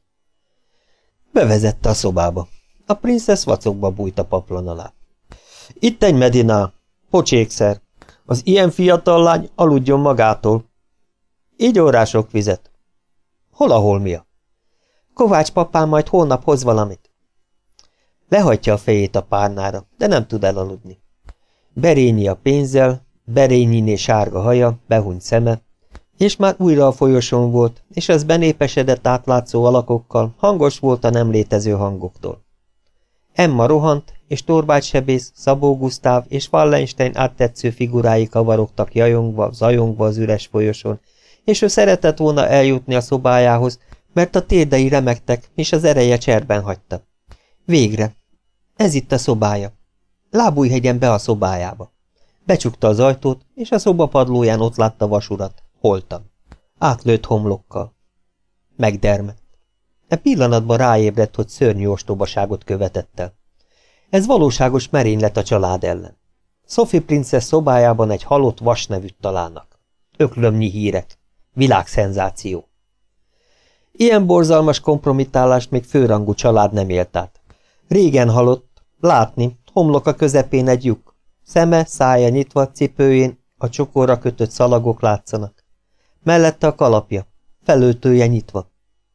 Bevezette a szobába. A princesz vacokba bújt a paplon alá. Itt egy medinál. Pocsékszer. Az ilyen fiatal lány aludjon magától. Így órások vizet. Hol a holmia? Kovács papám majd holnap hoz valamit. Lehajtja a fejét a párnára, de nem tud elaludni. Berényi a pénzzel, Berényiné sárga haja, behunyt szeme, és már újra a folyosón volt, és ez benépesedett átlátszó alakokkal, hangos volt a nem létező hangoktól. Emma rohant, és Torvács sebész, Szabó Gusztáv és Wallenstein áttetsző figurái kavarogtak jajongva, zajongva az üres folyosón, és ő szeretett volna eljutni a szobájához, mert a térdei remegtek, és az ereje cserben hagyta. Végre! Ez itt a szobája. Lábújhegyen be a szobájába. Becsukta az ajtót, és a szoba padlóján ott látta vasurat, holtan. Átlőtt homlokkal. Megdermedt. E pillanatban ráébredt, hogy szörnyű ostobaságot követett el. Ez valóságos merénylet a család ellen. Sophie princesz szobájában egy halott vasnevűt találnak. Öklömnyi hírek. Világszenzáció. Ilyen borzalmas kompromittálást még főrangú család nem élt át. Régen halott, látni, homloka közepén egy lyuk. Szeme, szája nyitva, cipőjén a csokorra kötött szalagok látszanak. Mellette a kalapja, felöltője nyitva.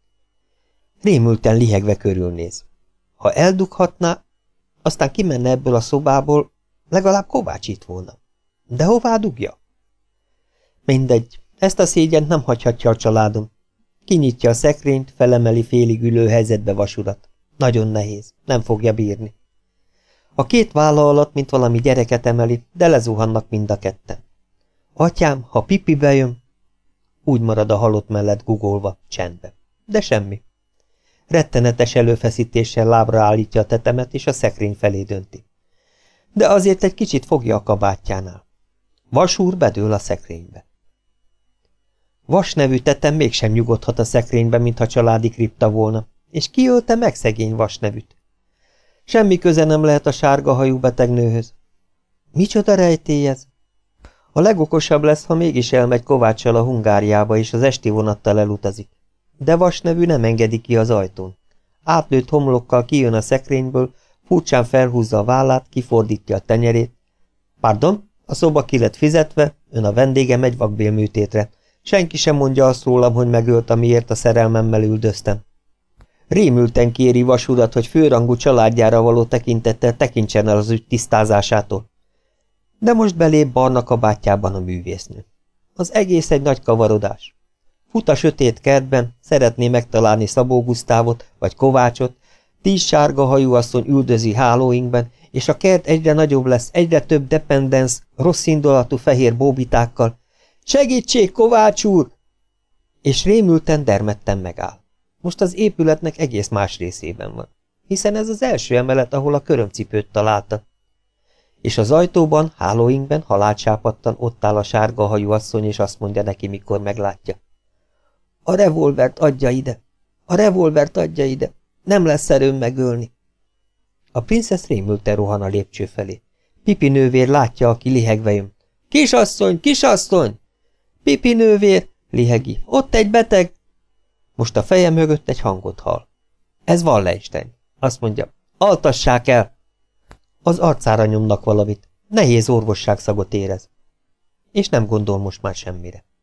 Rémülten lihegve körülnéz. Ha eldughatná, aztán kimenne ebből a szobából, legalább Kovács itt volna. De hová dugja? Mindegy, ezt a szégyent nem hagyhatja a családom. Kinyitja a szekrényt, felemeli félig ülő helyzetbe vasurat. Nagyon nehéz, nem fogja bírni. A két válla alatt, mint valami gyereket emeli, de lezuhannak mind a ketten. Atyám, ha Pipi bejön, úgy marad a halott mellett gugolva, csendbe. De semmi. Rettenetes előfeszítéssel lábra állítja a tetemet, és a szekrény felé dönti. De azért egy kicsit fogja a kabátjánál. Vasúr bedől a szekrénybe. Vas nevű tetem mégsem nyugodhat a szekrénybe, mintha családi kripta volna, és kiölte meg szegény Vas nevűt. Semmi köze nem lehet a sárga hajú beteg nőhöz. Micsoda rejtély ez? A legokosabb lesz, ha mégis elmegy Kováccsal a Hungáriába, és az esti vonattal elutazik. De Vas nevű nem engedi ki az ajtón. Átlőtt homlokkal kijön a szekrényből, furcsán felhúzza a vállát, kifordítja a tenyerét. Pardon, a szoba ki lett fizetve, ön a vendége megy vakbélműtétre. Senki sem mondja azt rólam, hogy megölt, amiért a szerelmemmel üldöztem. Rémülten kéri Vasurat, hogy főrangú családjára való tekintettel tekintsen el az ügy tisztázásától. De most belép barna kabátjában a művésznő. Az egész egy nagy kavarodás. Fut a sötét kertben, szeretné megtalálni Szabó Gusztávot vagy Kovácsot, tíz sárga hajú asszony üldözi hálóinkben, és a kert egyre nagyobb lesz, egyre több dependens, rossz indulatú fehér bóbitákkal. Segítség, Kovács úr! És rémülten dermedten megáll. Most az épületnek egész más részében van, hiszen ez az első emelet, ahol a körömcipőt találta. És az ajtóban, hálóinkben halálcsápattan ott áll a sárga hajú asszony, és azt mondja neki, mikor meglátja. A revolvert adja ide! A revolvert adja ide! Nem lesz erőm megölni! A princesz rémülten rohan a lépcső felé. Pipi nővér látja, aki lihegve jön. Kisasszony, kisasszony! Pipi nővér, lihegi, ott egy beteg! Most a feje mögött egy hangot hall. Ez Wallenstein. Azt mondja, altassák el! Az arcára nyomnak valamit. Nehéz orvosságszagot érez. És nem gondol most már semmire.